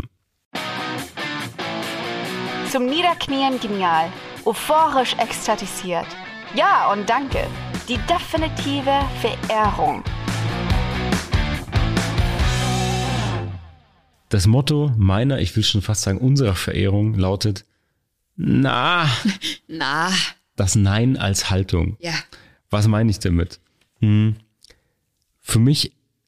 Zum Niederknien genial, euphorisch ekstatisiert. Ja und danke. Die definitive Verehrung. Das Motto meiner, ich will schon fast sagen unserer Verehrung lautet, na, Na, das Nein als Haltung. ja. Was meine ich damit? Hm. Für mich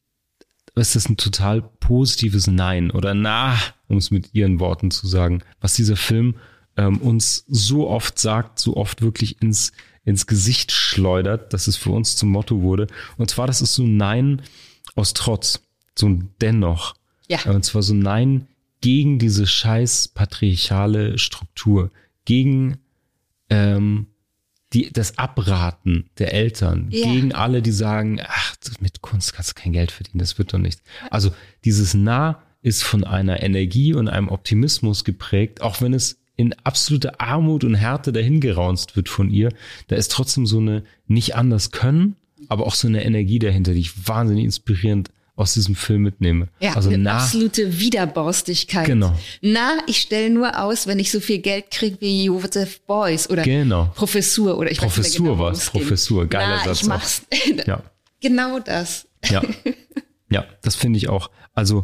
ist das ein total positives Nein oder na, um es mit ihren Worten zu sagen, was dieser Film ähm, uns so oft sagt, so oft wirklich ins, ins Gesicht schleudert, dass es für uns zum Motto wurde. Und zwar, das ist so ein Nein aus Trotz, so ein Dennoch. Ja. Und zwar so ein Nein gegen diese scheiß patriarchale Struktur, gegen ähm, die, das Abraten der Eltern, Ja. gegen alle, die sagen, ach, mit Kunst kannst du kein Geld verdienen, das wird doch nichts. Also dieses Na ist von einer Energie und einem Optimismus geprägt, auch wenn es in absolute Armut und Härte dahingeraunzt wird von ihr, da ist trotzdem so eine nicht anders können, aber auch so eine Energie dahinter, die ich wahnsinnig inspirierend aus diesem Film mitnehme. Ja, also eine na, absolute Widerborstigkeit. Genau. Na, ich stelle nur aus, wenn ich so viel Geld kriege wie Joseph Beuys oder Genau. Professur oder ich Professur weiß nicht mehr genau, war worum es, es ging. Professur, geiler Na, Satz ich auch. mach's. Ja. Genau das. Ja, ja, das finde ich auch. Also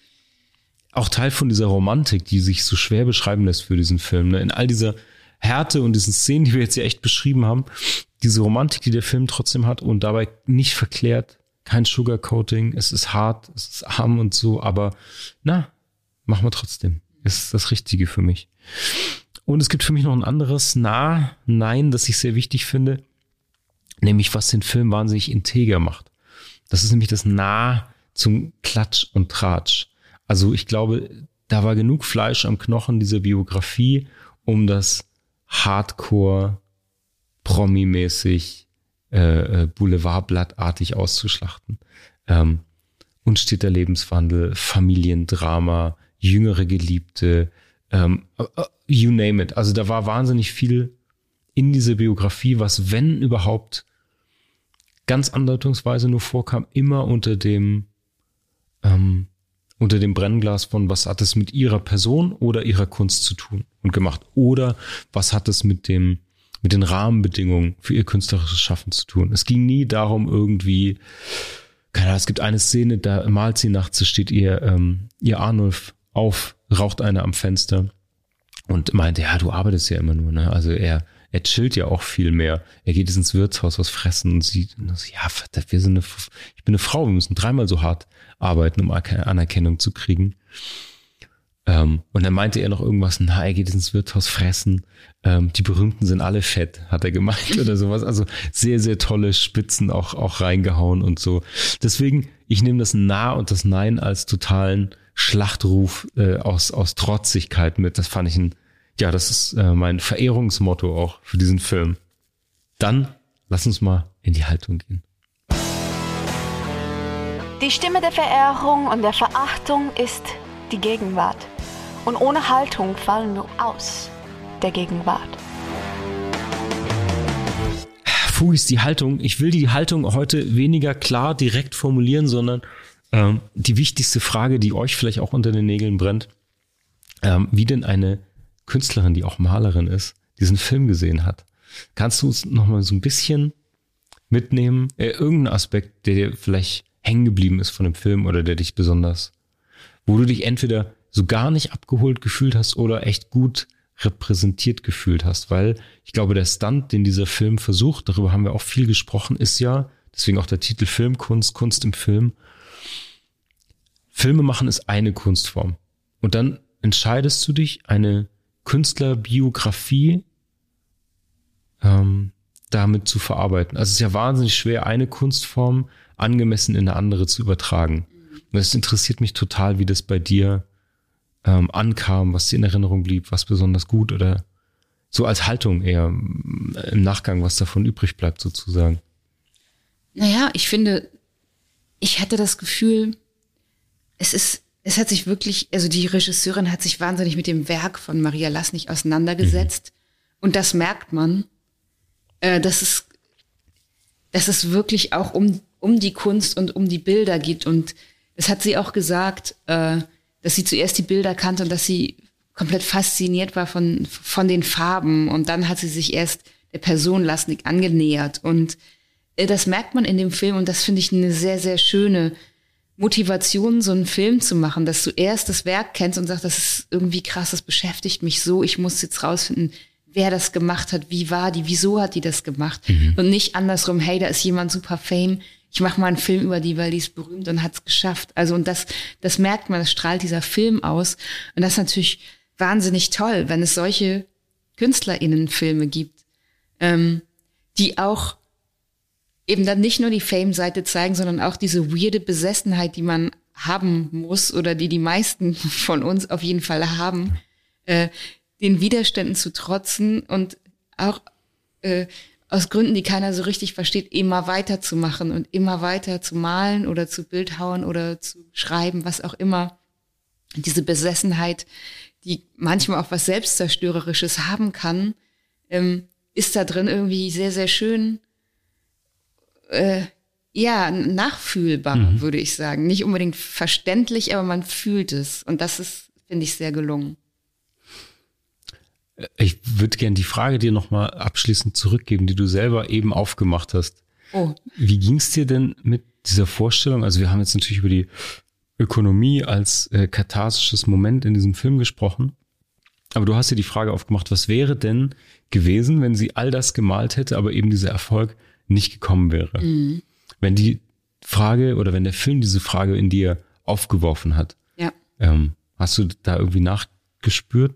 auch Teil von dieser Romantik, die sich so schwer beschreiben lässt für diesen Film. Ne? In all dieser Härte und diesen Szenen, die wir jetzt ja echt beschrieben haben, diese Romantik, die der Film trotzdem hat und dabei nicht verklärt, kein Sugarcoating, es ist hart, es ist arm und so, aber na, machen wir trotzdem. Ist das Richtige für mich. Und es gibt für mich noch ein anderes Na, Nein, das ich sehr wichtig finde, nämlich was den Film wahnsinnig integer macht. Das ist nämlich das Na zum Klatsch und Tratsch. Also ich glaube, da war genug Fleisch am Knochen dieser Biografie, um das Hardcore, Promi-mäßig, äh, Boulevardblattartig auszuschlachten. Ähm, unsteter Lebenswandel, Familiendrama, jüngere Geliebte, ähm, you name it. Also da war wahnsinnig viel in dieser Biografie, was, wenn überhaupt, ganz andeutungsweise nur vorkam, immer unter dem ähm, unter dem Brennglas von, was hat es mit ihrer Person oder ihrer Kunst zu tun und gemacht, oder was hat es mit dem mit den Rahmenbedingungen für ihr künstlerisches Schaffen zu tun. Es ging nie darum irgendwie, keine Ahnung, es gibt eine Szene, da malt sie nachts, da steht ihr ähm, ihr Arnulf auf, raucht einer am Fenster und meinte, ja, du arbeitest ja immer nur, ne? Also er Er chillt ja auch viel mehr. Er geht jetzt ins Wirtshaus was fressen und sieht, und so, ja, verdammt, wir sind eine, ich bin eine Frau, wir müssen dreimal so hart arbeiten, um Anerkennung zu kriegen. Ähm, und dann meinte er noch irgendwas, na, er geht ins Wirtshaus fressen. Ähm, die Berühmten sind alle fett, hat er gemeint oder sowas. Also sehr, sehr tolle Spitzen auch, auch reingehauen und so. Deswegen, ich nehme das Na und das Nein als totalen Schlachtruf äh, aus, aus Trotzigkeit mit. Das fand ich ein Ja, das ist äh, mein Verehrungsmotto auch für diesen Film. Dann lass uns mal in die Haltung gehen. Die Stimme der Verehrung und der Verachtung ist die Gegenwart. Und ohne Haltung fallen wir aus der Gegenwart. Fugis, die Haltung. Ich will die Haltung heute weniger klar direkt formulieren, sondern ähm, die wichtigste Frage, die euch vielleicht auch unter den Nägeln brennt, ähm, wie denn eine Künstlerin, die auch Malerin ist, diesen Film gesehen hat. Kannst du uns noch mal so ein bisschen mitnehmen? Äh, irgendein Aspekt, der dir vielleicht hängen geblieben ist von dem Film oder der dich besonders, wo du dich entweder so gar nicht abgeholt gefühlt hast oder echt gut repräsentiert gefühlt hast, weil ich glaube, der Stunt, den dieser Film versucht, darüber haben wir auch viel gesprochen, ist ja, deswegen auch der Titel Filmkunst, Kunst im Film. Filme machen ist eine Kunstform. Und dann entscheidest du dich, eine Künstlerbiografie ähm, damit zu verarbeiten. Also es ist ja wahnsinnig schwer, eine Kunstform angemessen in eine andere zu übertragen. Und es interessiert mich total, wie das bei dir ähm, ankam, was dir in Erinnerung blieb, was besonders gut oder so als Haltung eher im Nachgang, was davon übrig bleibt sozusagen. Naja, ich finde, ich hatte das Gefühl, es ist, es hat sich wirklich, also die Regisseurin hat sich wahnsinnig mit dem Werk von Maria Lassnig auseinandergesetzt. Mhm. Und das merkt man, äh, dass es, dass es wirklich auch um, um die Kunst und um die Bilder geht. Und das hat sie auch gesagt, äh, dass sie zuerst die Bilder kannte und dass sie komplett fasziniert war von, von den Farben. Und dann hat sie sich erst der Person Lassnig angenähert. Und äh, das merkt man in dem Film. Und das finde ich eine sehr, sehr schöne Motivation, so einen Film zu machen, dass du erst das Werk kennst und sagst, das ist irgendwie krass, das beschäftigt mich so. Ich muss jetzt rausfinden, wer das gemacht hat, wie war die, wieso hat die das gemacht. Mhm. Und nicht andersrum, hey, da ist jemand super fame. Ich mache mal einen Film über die, weil die ist berühmt und hat es geschafft. Also und das, das merkt man, das strahlt dieser Film aus. Und das ist natürlich wahnsinnig toll, wenn es solche KünstlerInnen-Filme gibt, ähm, die auch eben dann nicht nur die Fame-Seite zeigen, sondern auch diese weirde Besessenheit, die man haben muss oder die die meisten von uns auf jeden Fall haben, äh, den Widerständen zu trotzen und auch äh, aus Gründen, die keiner so richtig versteht, immer weiterzumachen und immer weiter zu malen oder zu bildhauen oder zu schreiben, was auch immer. Diese Besessenheit, die manchmal auch was Selbstzerstörerisches haben kann, ähm, ist da drin irgendwie sehr, sehr schön, äh, ja, nachfühlbar, mhm. würde ich sagen. Nicht unbedingt verständlich, aber man fühlt es. Und das ist, finde ich, sehr gelungen. Ich würde gerne die Frage dir nochmal abschließend zurückgeben, die du selber eben aufgemacht hast. Oh. Wie ging es dir denn mit dieser Vorstellung? Also wir haben jetzt natürlich über die Ökonomie als äh, katharsisches Moment in diesem Film gesprochen. Aber du hast dir die Frage aufgemacht, was wäre denn gewesen, wenn sie all das gemalt hätte, aber eben dieser Erfolg nicht gekommen wäre? Mhm. Wenn die Frage oder wenn der Film diese Frage in dir aufgeworfen hat, ja. ähm, hast du da irgendwie nachgespürt?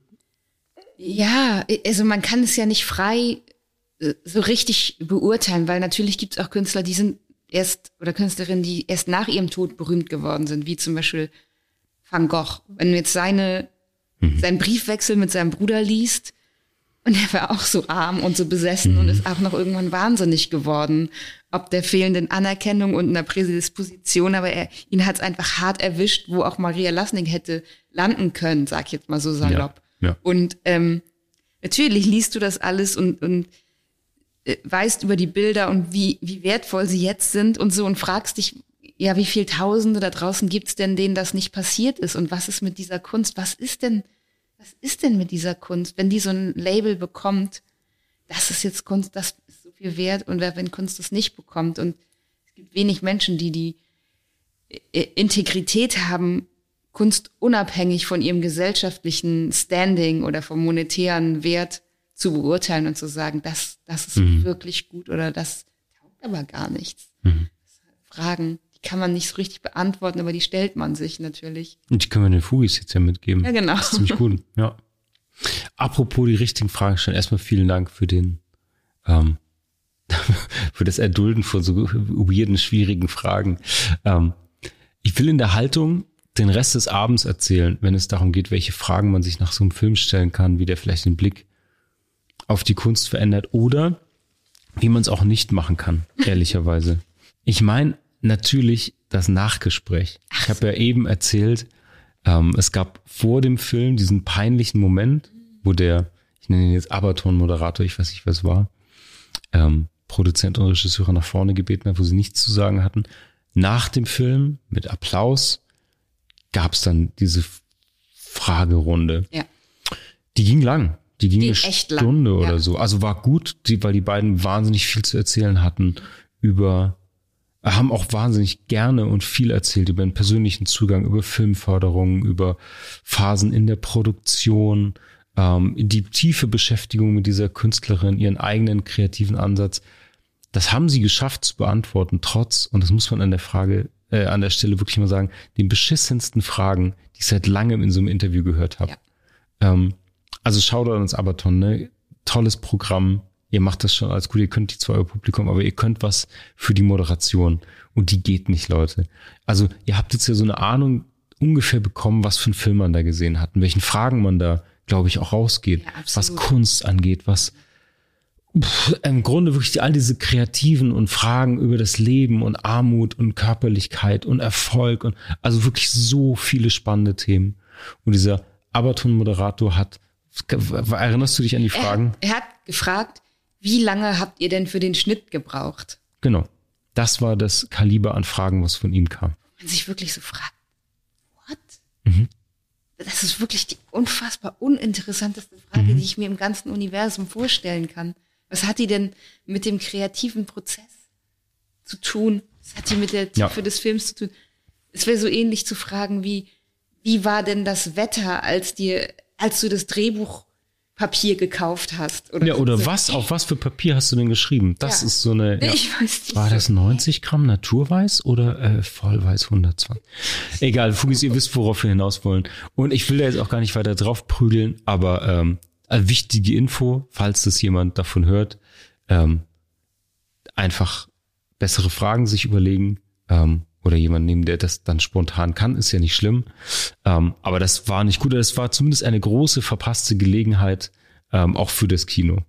Ja, also man kann es ja nicht frei so richtig beurteilen, weil natürlich gibt es auch Künstler, die sind erst, oder Künstlerinnen, die erst nach ihrem Tod berühmt geworden sind, wie zum Beispiel Van Gogh. Wenn du jetzt seine, mhm. seinen Briefwechsel mit seinem Bruder liest, und er war auch so arm und so besessen mhm. und ist auch noch irgendwann wahnsinnig geworden, ob der fehlenden Anerkennung und einer Prädisposition, aber er, ihn hat es einfach hart erwischt, wo auch Maria Lassnig hätte landen können, sag ich jetzt mal so salopp. Ja, ja. Und ähm, natürlich liest du das alles und, und äh, weißt über die Bilder und wie, wie wertvoll sie jetzt sind und so und fragst dich, ja, wie viele Tausende da draußen gibt's denn, denen das nicht passiert ist und was ist mit dieser Kunst, was ist denn Was ist denn mit dieser Kunst, wenn die so ein Label bekommt, das ist jetzt Kunst, das ist so viel wert und wer, wenn Kunst das nicht bekommt und es gibt wenig Menschen, die die Integrität haben, Kunst unabhängig von ihrem gesellschaftlichen Standing oder vom monetären Wert zu beurteilen und zu sagen, das, das ist mhm. wirklich gut oder das taugt aber gar nichts. Mhm. Fragen, die kann man nicht so richtig beantworten, aber die stellt man sich natürlich. Und die können wir den Fugis jetzt ja mitgeben. Ja, genau. Das ist ziemlich gut, ja. Apropos die richtigen Fragen stellen, erstmal vielen Dank für den, ähm, für das Erdulden von so weirden, schwierigen Fragen. Ähm, ich will in der Haltung den Rest des Abends erzählen, wenn es darum geht, welche Fragen man sich nach so einem Film stellen kann, wie der vielleicht den Blick auf die Kunst verändert oder wie man es auch nicht machen kann, ehrlicherweise. Ich meine natürlich das Nachgespräch. Ich habe ja eben erzählt, ähm, es gab vor dem Film diesen peinlichen Moment, wo der, ich nenne ihn jetzt Abaton-Moderator, ich weiß nicht, was es war, ähm, Produzent und Regisseur nach vorne gebeten hat, wo sie nichts zu sagen hatten. Nach dem Film, mit Applaus, gab es dann diese Fragerunde. Ja. Die ging lang. Die ging die eine Stunde lang. oder ja. so. Also war gut, die, weil die beiden wahnsinnig viel zu erzählen hatten über, haben auch wahnsinnig gerne und viel erzählt über den persönlichen Zugang, über Filmförderung, über Phasen in der Produktion, ähm, die tiefe Beschäftigung mit dieser Künstlerin, ihren eigenen kreativen Ansatz. Das haben sie geschafft zu beantworten, trotz, und das muss man an der Frage, äh, an der Stelle wirklich mal sagen, den beschissensten Fragen, die ich seit langem in so einem Interview gehört habe. Ja. Ähm, also Shoutout ans Abaton, ne? Tolles Programm. ihr macht das schon alles gut, ihr könnt die zwei Euro Publikum, aber ihr könnt was für die Moderation. Und die geht nicht, Leute. Also ihr habt jetzt ja so eine Ahnung ungefähr bekommen, was für einen Film man da gesehen hat und welchen Fragen man da, glaube ich, auch rausgeht. Ja, was Kunst angeht, was pff, im Grunde wirklich all diese kreativen und Fragen über das Leben und Armut und Körperlichkeit und Erfolg und also wirklich so viele spannende Themen. Und dieser Abaton-Moderator hat, erinnerst du dich an die Fragen? Er, er hat gefragt, wie lange habt ihr denn für den Schnitt gebraucht? Genau. Das war das Kaliber an Fragen, was von ihm kam. Man sich wirklich so fragt, what? Mhm. Das ist wirklich die unfassbar uninteressanteste Frage, mhm. die ich mir im ganzen Universum vorstellen kann. Was hat die denn mit dem kreativen Prozess zu tun? Was hat die mit der Tiefe ja. des Films zu tun? Es wäre so ähnlich zu fragen wie, wie war denn das Wetter, als dir, als du das Drehbuchpapier gekauft hast? Oder ja, oder so. was, auf was für Papier hast du denn geschrieben? Das ja. ist so eine, ja. ich weiß nicht. War das neunzig Gramm Naturweiß oder äh, Vollweiß hundertzwanzig? Egal, Fugis, ihr wisst, worauf wir hinaus wollen. Und ich will da jetzt auch gar nicht weiter drauf prügeln, aber ähm, eine wichtige Info, falls das jemand davon hört, ähm, einfach bessere Fragen sich überlegen, ähm, oder jemand nehmen, der das dann spontan kann, ist ja nicht schlimm. Ähm, aber das war nicht gut. Das war zumindest eine große verpasste Gelegenheit, ähm, auch für das Kino.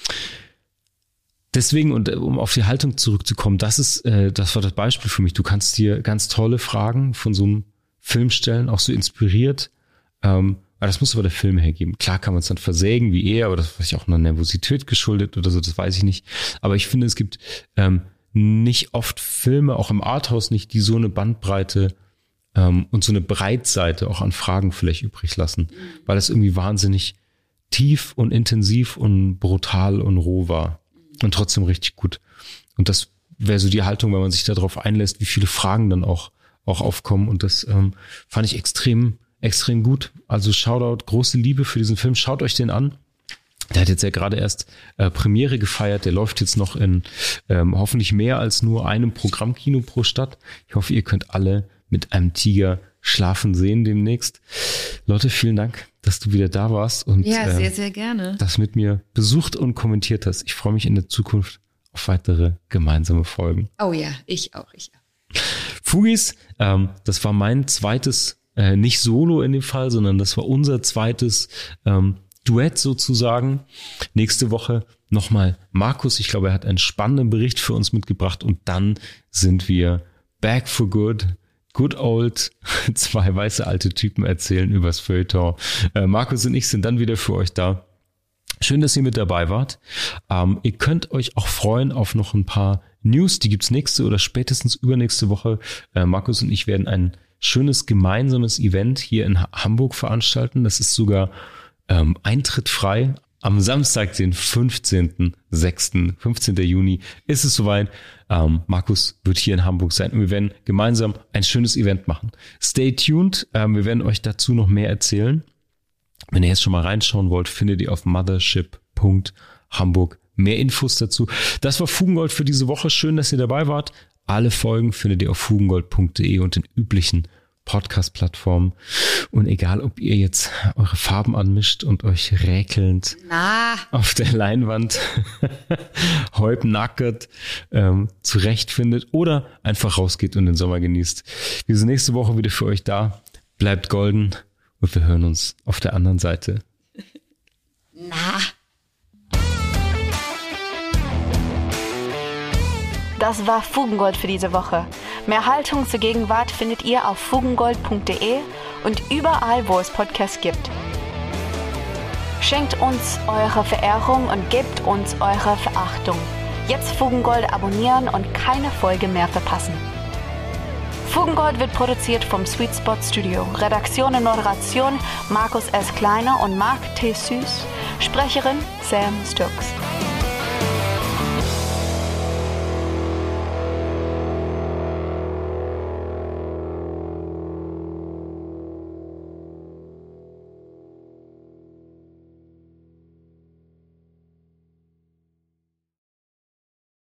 Deswegen, und um auf die Haltung zurückzukommen, das ist, äh, das war das Beispiel für mich. Du kannst dir ganz tolle Fragen von so einem Film stellen, auch so inspiriert. Ähm, aber das muss aber der Film hergeben. Klar kann man es dann versägen, wie er, aber das ist vielleicht auch einer Nervosität geschuldet oder so, das weiß ich nicht. Aber ich finde, es gibt ähm, nicht oft Filme, auch im Arthouse nicht, die so eine Bandbreite ähm, und so eine Breitseite auch an Fragen vielleicht übrig lassen, weil das irgendwie wahnsinnig tief und intensiv und brutal und roh war und trotzdem richtig gut. Und das wäre so die Haltung, wenn man sich darauf einlässt, wie viele Fragen dann auch auch aufkommen und das ähm, fand ich extrem, extrem gut. Also Shoutout, große Liebe für diesen Film. Schaut euch den an. Der hat jetzt ja gerade erst äh, Premiere gefeiert. Der läuft jetzt noch in ähm, hoffentlich mehr als nur einem Programmkino pro Stadt. Ich hoffe, ihr könnt alle mit einem Tiger schlafen sehen demnächst. Lotte, vielen Dank, dass du wieder da warst und ja, sehr, äh, sehr gerne. das mit mir besucht und kommentiert hast. Ich freue mich in der Zukunft auf weitere gemeinsame Folgen. Oh ja, ich auch, ich auch. Fugis, ähm, das war mein zweites, äh, nicht Solo in dem Fall, sondern das war unser zweites ähm, Duett sozusagen. Nächste Woche nochmal Markus. Ich glaube, er hat einen spannenden Bericht für uns mitgebracht und dann sind wir back for good. Good old, zwei weiße alte Typen erzählen übers Feuilleton. Äh, Markus und ich sind dann wieder für euch da. Schön, dass ihr mit dabei wart. Ähm, ihr könnt euch auch freuen auf noch ein paar News. Die gibt's nächste oder spätestens übernächste Woche. Äh, Markus und ich werden ein schönes gemeinsames Event hier in Hamburg veranstalten. Das ist sogar Ähm, Eintritt frei. Am Samstag, den fünfzehnten sechsten, fünfzehnten Juni, ist es soweit. Ähm, Markus wird hier in Hamburg sein und wir werden gemeinsam ein schönes Event machen. Stay tuned. Ähm, wir werden euch dazu noch mehr erzählen. Wenn ihr jetzt schon mal reinschauen wollt, findet ihr auf mothership punkt hamburg mehr Infos dazu. Das war Fugengold für diese Woche. Schön, dass ihr dabei wart. Alle Folgen findet ihr auf fugengold punkt de und den üblichen Podcast-Plattformen. Und egal, ob ihr jetzt eure Farben anmischt und euch räkelnd Na. auf der Leinwand halbnackert ähm, zurechtfindet oder einfach rausgeht und den Sommer genießt. Wir sind nächste Woche wieder für euch da. Bleibt golden und wir hören uns auf der anderen Seite. Na. Das war Fugengold für diese Woche. Mehr Haltung zur Gegenwart findet ihr auf fugengold punkt de und überall, wo es Podcasts gibt. Schenkt uns eure Verehrung und gebt uns eure Verachtung. Jetzt Fugengold abonnieren und keine Folge mehr verpassen. Fugengold wird produziert vom Sweet Spot Studio. Redaktion und Moderation Markus S. Kleiner und Marc T. Süß. Sprecherin Sam Stokes.